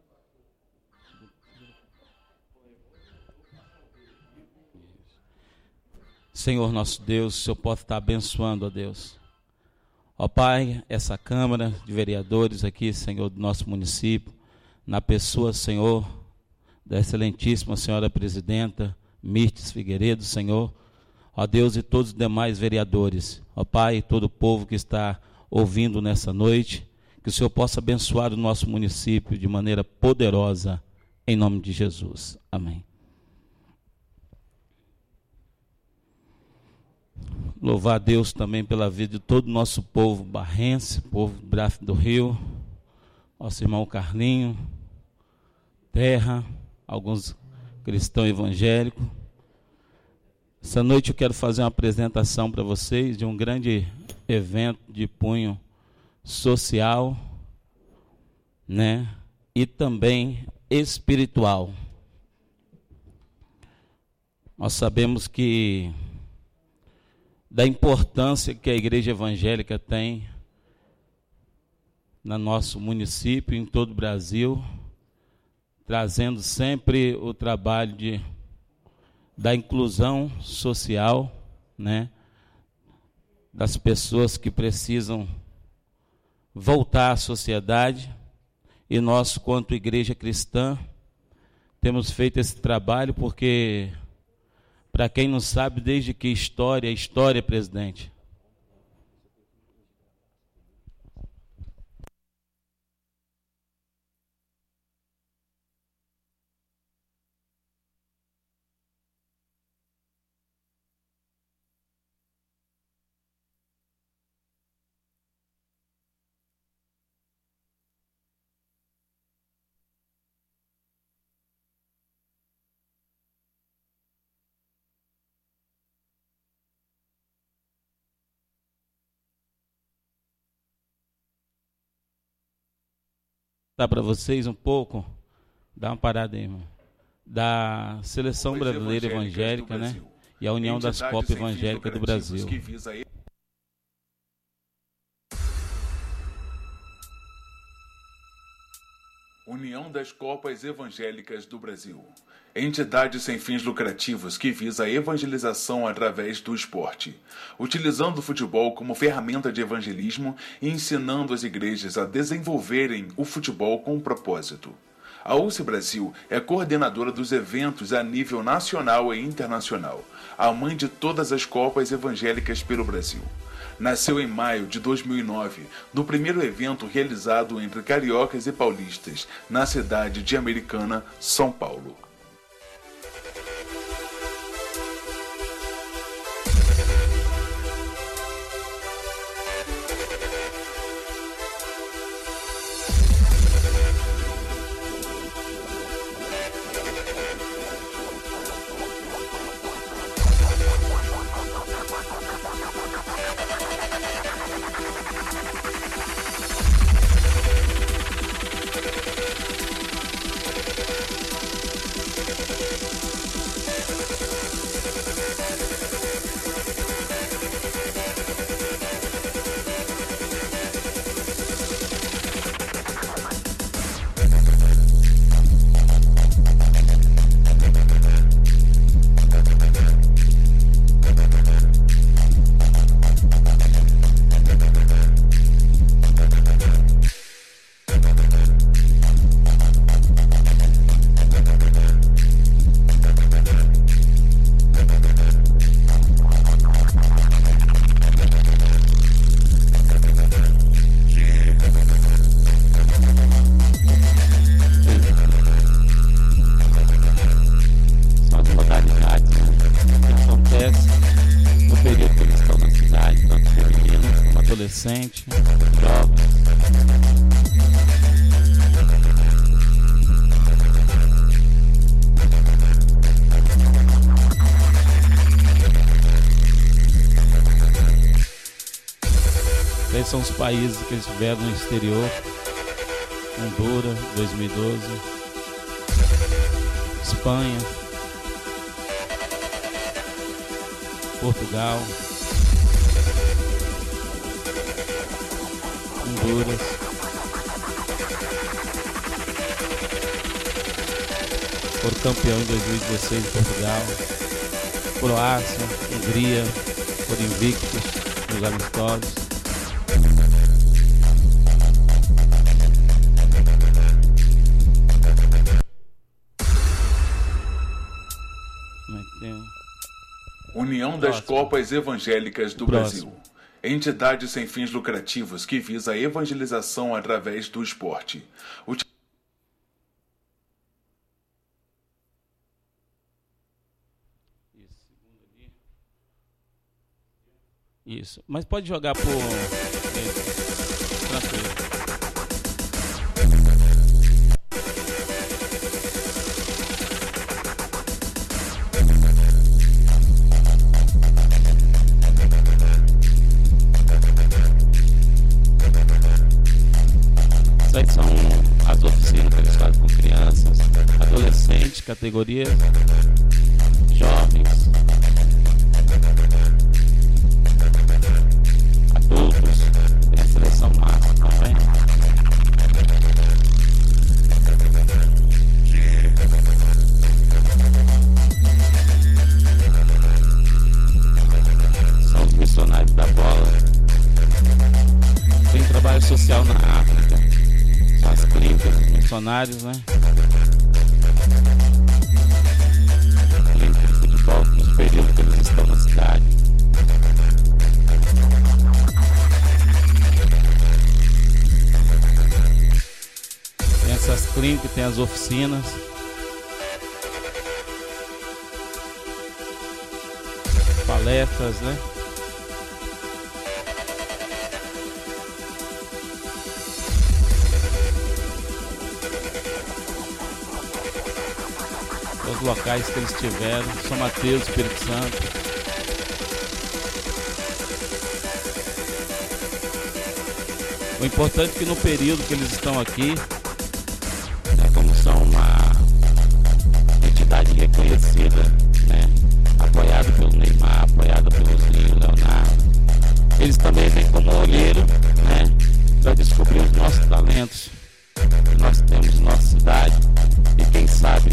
Senhor nosso Deus, o Senhor pode estar abençoando, ó Deus. Ó Pai, essa Câmara de Vereadores aqui, Senhor, do nosso município, na pessoa, Senhor, da excelentíssima Senhora Presidenta Mirtes Figueiredo, Senhor, ó Deus, e todos os demais vereadores, ó Pai, e todo o povo que está ouvindo nessa noite, que o Senhor possa abençoar o nosso município de maneira poderosa, em nome de Jesus. Amém. Louvar a Deus também pela vida de todo o nosso povo barrense, povo do Braço do Rio, nosso irmão Carlinho, Terra, alguns cristãos evangélicos. Essa noite eu quero fazer uma apresentação para vocês de um grande evento de cunho social, né, e também espiritual. Nós sabemos que da importância que a igreja evangélica tem no nosso município, em todo o Brasil, trazendo sempre o trabalho de, da inclusão social, né, das pessoas que precisam voltar à sociedade. E nós, quanto igreja cristã, temos feito esse trabalho porque, para quem não sabe, desde que história, história, presidente, Tá para vocês um pouco, dá uma parada aí, irmão, da Seleção Brasileira Evangélica, né? E a União das Copas Evangélicas do Brasil. União das Copas Evangélicas do Brasil. Entidade sem fins lucrativos que visa a evangelização através do esporte, utilizando o futebol como ferramenta de evangelismo e ensinando as igrejas a desenvolverem o futebol com propósito. A U C Brasil é coordenadora dos eventos a nível nacional e internacional, a mãe de todas as Copas Evangélicas pelo Brasil. Nasceu em maio de dois mil e nove, no primeiro evento realizado entre cariocas e paulistas, na cidade de Americana, São Paulo. Adolescente, jovens. Esses são os países que eles estiveram no exterior. Honduras, dois mil e doze. Espanha. Portugal. Honduras, foram campeão em dois mil e dezesseis em Portugal, Croácia, Hungria, foram invictos nos amistosos. União das Copas Evangélicas do Próximo. Brasil. Entidade sem fins lucrativos que visa a evangelização através do esporte. Uti- Isso, mas pode jogar por... Tranquilo. Essas são as oficinas que eles fazem com crianças, adolescentes, categorias, jovens, adultos, tem a seleção máxima também. São os missionários da bola. Tem trabalho social na África. São as clínicas, os missionários, né? Clínicas de futebol nos períodos que eles estão na cidade. Tem essas clínicas, tem as oficinas. Palestras, né? Os locais que eles tiveram, São Mateus, Espírito Santo. O importante é que no período que eles estão aqui, eles também vêm como olheiro, né, para descobrir os nossos talentos que nós temos na nossa cidade. E quem sabe,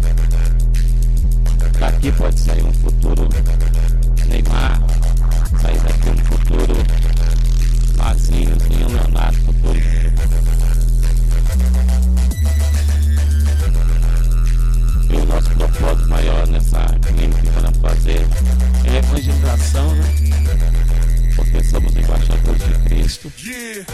daqui pode sair um futuro Neymar, sair daqui um futuro Mazinho, um Leonardo, futuro. E o nosso propósito maior nessa clínica que vamos fazer é a evangelização, né? Porque somos embaixadores de Cristo. Yeah.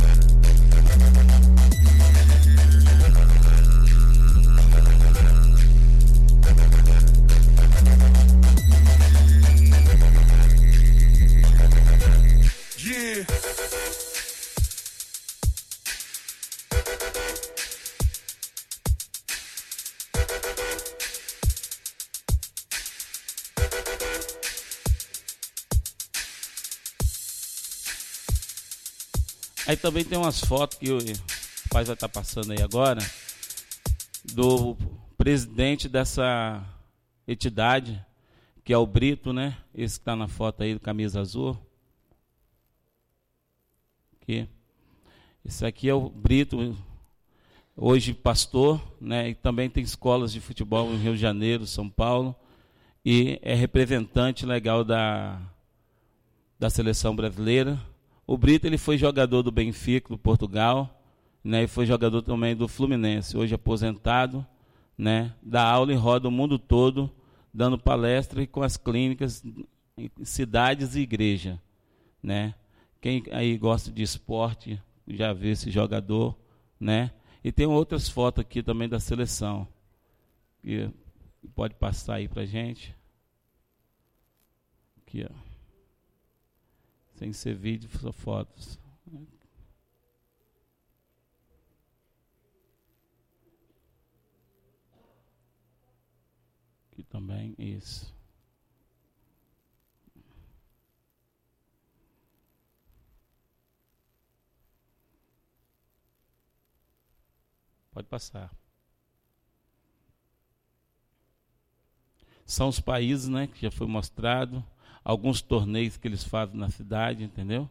Yeah. Aí também tem umas fotos que o pai vai estar passando aí agora, do presidente dessa entidade, que é o Brito, né? Esse que está na foto aí, camisa azul. Aqui. Esse aqui é o Brito, hoje pastor, né? E também tem escolas de futebol em Rio de Janeiro, São Paulo, e é representante legal da, da seleção brasileira. O Brito, ele foi jogador do Benfica, do Portugal, né, e foi jogador também do Fluminense, hoje aposentado, né, dá aula e roda o mundo todo, dando palestra com as clínicas, em cidades e igreja, né. Quem aí gosta de esporte, já viu esse jogador, né, e tem outras fotos aqui também da seleção, que pode passar aí pra gente, aqui, ó. Sem ser vídeo, só fotos. Aqui também, isso. Pode passar. São os países, né, que já foi mostrado. Alguns torneios que eles fazem na cidade, entendeu?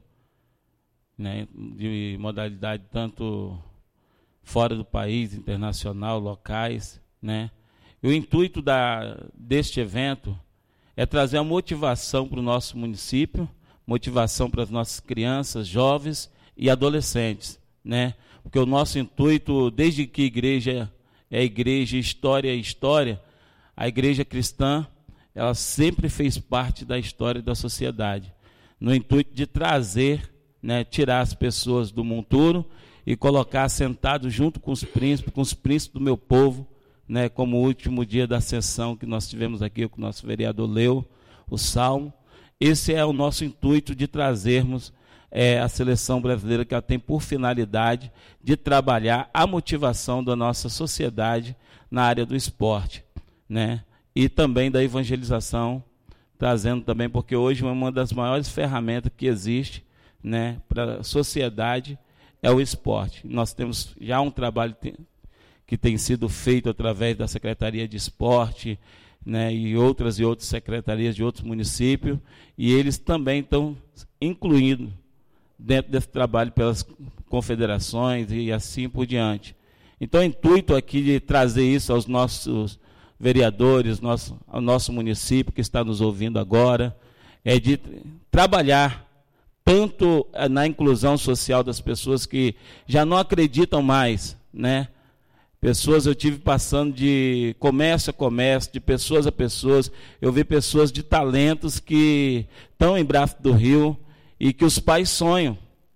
Né, de modalidade tanto fora do país, internacional, locais, né? E o intuito da, deste evento é trazer a motivação para o nosso município, motivação para as nossas crianças, jovens e adolescentes, né? Porque o nosso intuito, desde que igreja é igreja, história é história, a igreja cristã, ela sempre fez parte da história da sociedade, no intuito de trazer, né, tirar as pessoas do monturo e colocar sentado junto com os príncipes, com os príncipes do meu povo, né, como o último dia da sessão que nós tivemos aqui, que o nosso vereador leu, o Salmo. Esse é o nosso intuito de trazermos é, a seleção brasileira, que ela tem por finalidade de trabalhar a motivação da nossa sociedade na área do esporte, né? E também da evangelização, trazendo também, porque hoje uma das maiores ferramentas que existe, né, para a sociedade é o esporte. Nós temos já um trabalho que tem sido feito através da Secretaria de Esporte, né, e outras e outras secretarias de outros municípios, e eles também estão incluídos dentro desse trabalho pelas confederações e assim por diante. Então, o intuito aqui de trazer isso aos nossos vereadores, nosso, ao nosso município que está nos ouvindo agora, é de trabalhar tanto na inclusão social das pessoas que já não acreditam mais, né? Pessoas, eu tive passando de comércio a comércio, de pessoas a pessoas, eu vi pessoas de talentos que estão em Braço do Rio e que os pais sonham,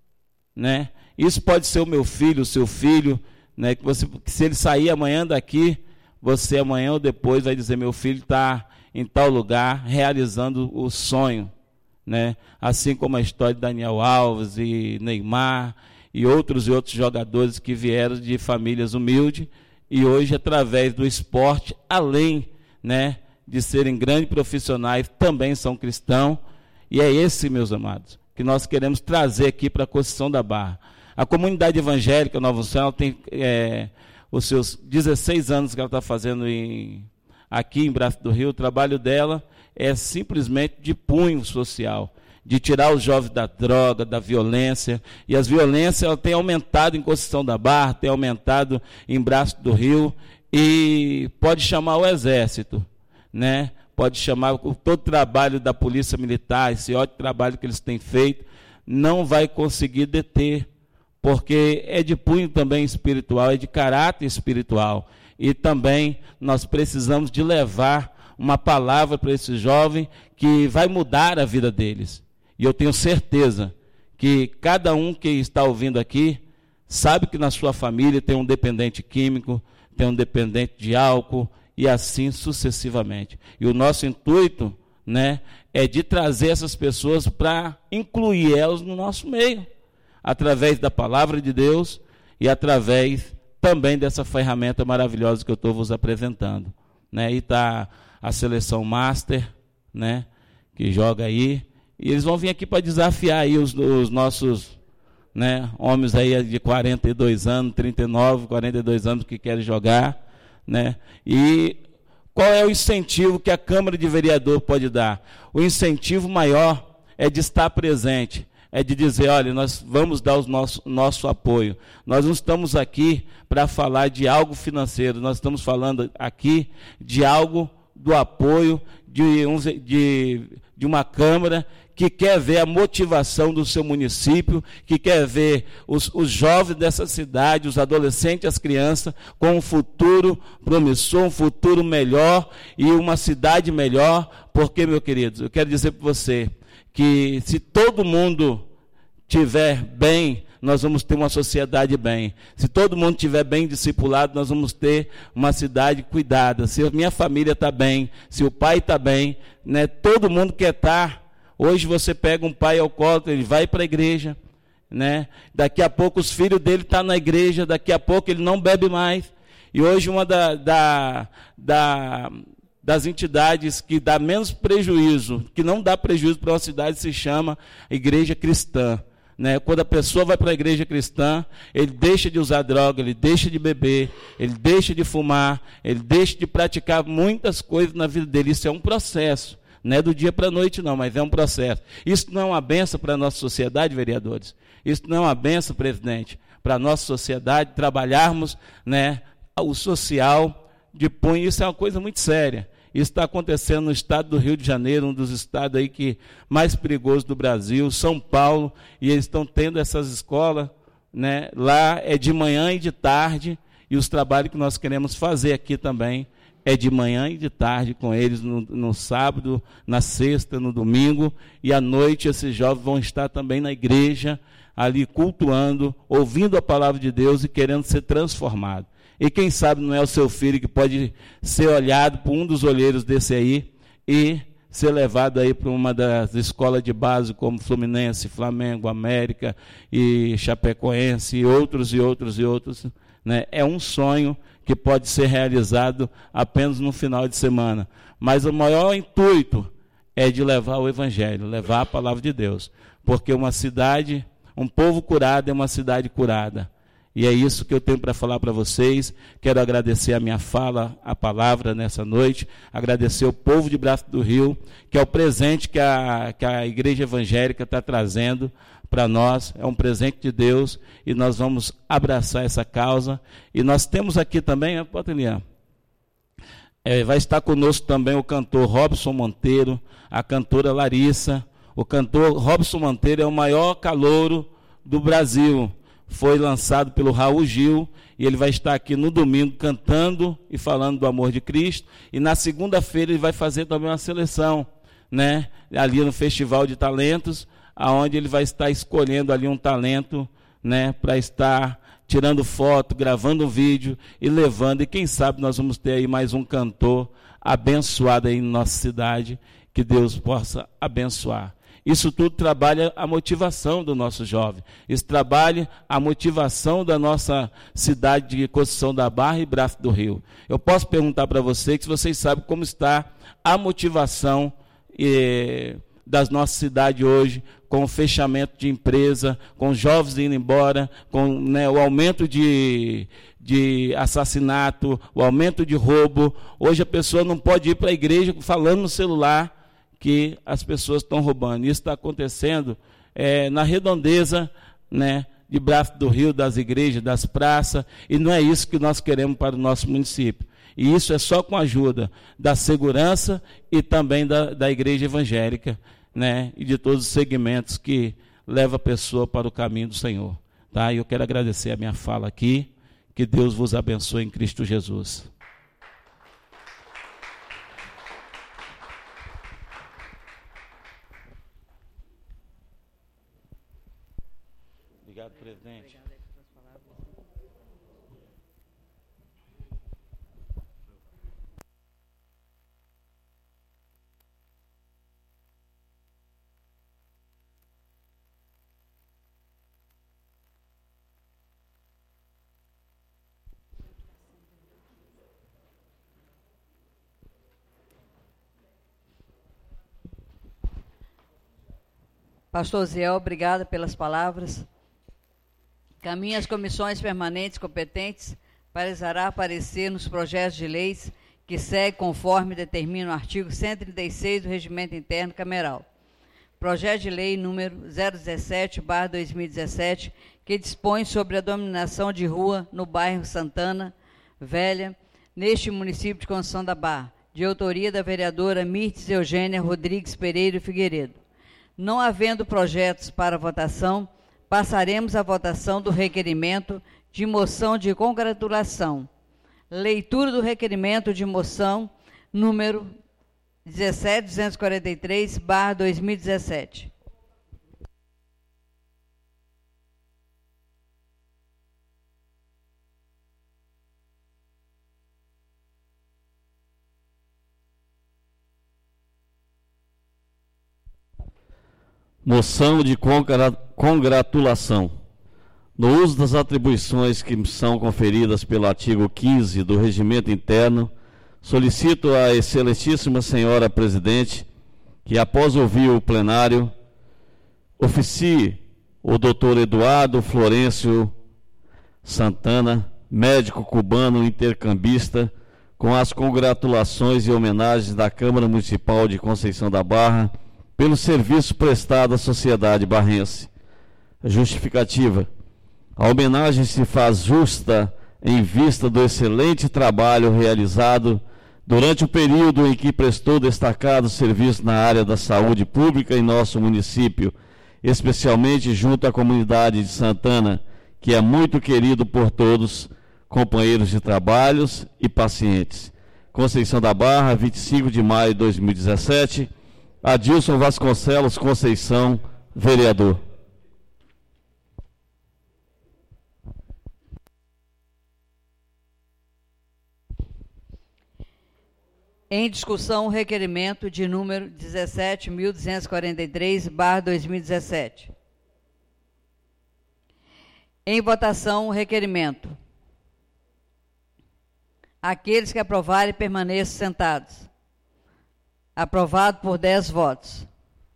né? Isso pode ser o meu filho, o seu filho, né? Que você, que se ele sair amanhã daqui, você amanhã ou depois vai dizer, meu filho está em tal lugar, realizando o sonho, né? Assim como a história de Daniel Alves e Neymar e outros e outros jogadores que vieram de famílias humildes e hoje, através do esporte, além, né, de serem grandes profissionais, também são cristãos. E é esse, meus amados, que nós queremos trazer aqui para a Conceição da Barra. A comunidade evangélica Nova Céu tem é, os seus dezesseis anos que ela está fazendo em, aqui em Braço do Rio. O trabalho dela é simplesmente de punho social. de tirar os jovens da droga, da violência. E as violências ela tem aumentado em Conceição da Barra, tem aumentado em Braço do Rio, e pode chamar o Exército, né? Pode chamar todo o trabalho da Polícia Militar, esse ótimo trabalho que eles têm feito, não vai conseguir deter, porque é de punho também espiritual, é de caráter espiritual. E também nós precisamos de levar uma palavra para esse jovem que vai mudar a vida deles. E eu tenho certeza que cada um que está ouvindo aqui sabe que na sua família tem um dependente químico, tem um dependente de álcool e assim sucessivamente. E o nosso intuito, né, é de trazer essas pessoas para incluir elas no nosso meio, através da palavra de Deus e através também dessa ferramenta maravilhosa que eu estou vos apresentando, né? E está a seleção Master, né, que joga aí, e eles vão vir aqui para desafiar aí os, os nossos, né, homens aí de quarenta e dois anos, trinta e nove, quarenta e dois anos que querem jogar, né? E qual é o incentivo que a Câmara de Vereador pode dar? O incentivo maior é de estar presente, é de dizer, olha, nós vamos dar o nosso, nosso apoio. Nós não estamos aqui para falar de algo financeiro, nós estamos falando aqui de algo do apoio de, um, de, de uma Câmara que quer ver a motivação do seu município, que quer ver os, os jovens dessa cidade, os adolescentes, as crianças, com um futuro promissor, um futuro melhor e uma cidade melhor, porque, meu querido, eu quero dizer para você que se todo mundo estiver bem, nós vamos ter uma sociedade bem. Se todo mundo estiver bem discipulado, nós vamos ter uma cidade cuidada. Se a minha família está bem, se o pai está bem, né, todo mundo quer estar. Hoje você pega um pai alcoólatra, ele vai para a igreja, né? Daqui a pouco os filhos dele estão na igreja, daqui a pouco ele não bebe mais. E hoje uma da, da, da, das entidades que dá menos prejuízo, que não dá prejuízo para uma cidade, se chama Igreja Cristã. Né? Quando a pessoa vai para a igreja cristã, ele deixa de usar droga, ele deixa de beber, ele deixa de fumar, ele deixa de praticar muitas coisas na vida dele. Isso é um processo. Não é do dia para a noite, não, mas é um processo. Isso não é uma benção para a nossa sociedade, vereadores? Isso não é uma benção, presidente, para a nossa sociedade, trabalharmos, né, o social de punho. Isso é uma coisa muito séria. Isso está acontecendo no estado do Rio de Janeiro, um dos estados aí que, mais perigosos do Brasil, São Paulo, e eles estão tendo essas escolas, né, lá é de manhã e de tarde, e os trabalhos que nós queremos fazer aqui também é de manhã e de tarde com eles, no, no sábado, na sexta, no domingo, e à noite esses jovens vão estar também na igreja, ali cultuando, ouvindo a palavra de Deus e querendo ser transformado. E quem sabe não é o seu filho que pode ser olhado por um dos olheiros desse aí e ser levado aí para uma das escolas de base como Fluminense, Flamengo, América e Chapecoense e outros e outros e outros, né? É um sonho que pode ser realizado apenas no final de semana. Mas o maior intuito é de levar o Evangelho, levar a palavra de Deus. Porque uma cidade, um povo curado é uma cidade curada. E é isso que eu tenho para falar para vocês. Quero agradecer a minha fala, a palavra nessa noite, agradecer ao povo de Braço do Rio, que é o presente que a, que a Igreja Evangélica está trazendo para nós, é um presente de Deus, e nós vamos abraçar essa causa. E nós temos aqui também, pode ler, é, vai estar conosco também o cantor Robson Monteiro, a cantora Larissa. O cantor Robson Monteiro é o maior calouro do Brasil. Foi lançado pelo Raul Gil, e ele vai estar aqui no domingo cantando e falando do amor de Cristo, e na segunda-feira ele vai fazer também uma seleção, né, ali no Festival de Talentos, aonde ele vai estar escolhendo ali um talento, né, para estar tirando foto, gravando um vídeo e levando, e quem sabe nós vamos ter aí mais um cantor abençoado aí na nossa cidade, que Deus possa abençoar. Isso tudo trabalha a motivação do nosso jovem. Isso trabalha a motivação da nossa cidade de Conceição da Barra e Braço do Rio. Eu posso perguntar para vocês, se vocês sabem como está a motivação eh, das nossas cidades hoje, com o fechamento de empresa, com os jovens indo embora, com, né, o aumento de, de assassinato, o aumento de roubo. Hoje a pessoa não pode ir para a igreja falando no celular, que as pessoas estão roubando. Isso está acontecendo é, na redondeza, né, de Braço do Rio, das igrejas, das praças, e não é isso que nós queremos para o nosso município. E isso é só com a ajuda da segurança e também da, da igreja evangélica, né, e de todos os segmentos que levam a pessoa para o caminho do Senhor. Tá? E eu quero agradecer a minha fala aqui, que Deus vos abençoe em Cristo Jesus. Obrigado, presidente. Pastor Ziel, obrigada pelas palavras. Caminha as comissões permanentes competentes para exarar parecer nos projetos de leis que seguem conforme determina o artigo cento e trinta e seis do Regimento Interno Cameral. Projeto de lei número zero dezessete barra dois mil e dezessete, que dispõe sobre a dominação de rua no bairro Santana Velha, neste município de Conceição da Barra, de autoria da vereadora Mirtes Eugênia Rodrigues Pereira Figueiredo. Não havendo projetos para votação, passaremos à votação do requerimento de moção de congratulação. Leitura do requerimento de moção número dezessete mil duzentos e quarenta e três barra dois mil e dezessete. Moção de congratulação. No uso das atribuições que são conferidas pelo artigo quinze do Regimento Interno, solicito à Excelentíssima Senhora Presidente que, após ouvir o plenário, oficie o doutor Eduardo Florencio Santana, médico cubano intercambista, com as congratulações e homenagens da Câmara Municipal de Conceição da Barra pelo serviço prestado à sociedade barrense. Justificativa. A homenagem se faz justa em vista do excelente trabalho realizado durante o período em que prestou destacado serviço na área da saúde pública em nosso município, especialmente junto à comunidade de Santana, que é muito querido por todos, companheiros de trabalhos e pacientes. Conceição da Barra, vinte e cinco de maio de dois mil e dezessete, Adilson Vasconcelos Conceição, vereador. Em discussão, o requerimento de número dezessete mil duzentos e quarenta e três barra dois mil e dezessete. Em votação, o requerimento. Aqueles que aprovarem, permaneçam sentados. Aprovado por dez votos.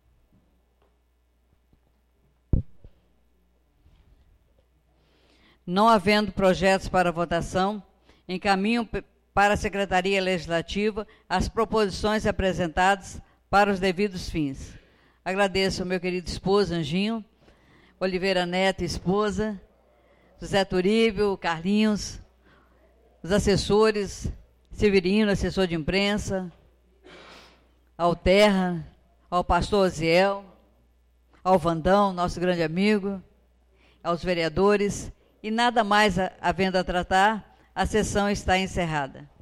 Não havendo projetos para votação, encaminho para a Secretaria Legislativa as proposições apresentadas para os devidos fins. Agradeço ao meu querido esposo, Anjinho, Oliveira Neto, esposa, José Turíbio, Carlinhos, os assessores, Severino, assessor de imprensa, ao Terra, ao pastor Oziel, ao Vandão, nosso grande amigo, aos vereadores, e nada mais havendo a tratar, a sessão está encerrada.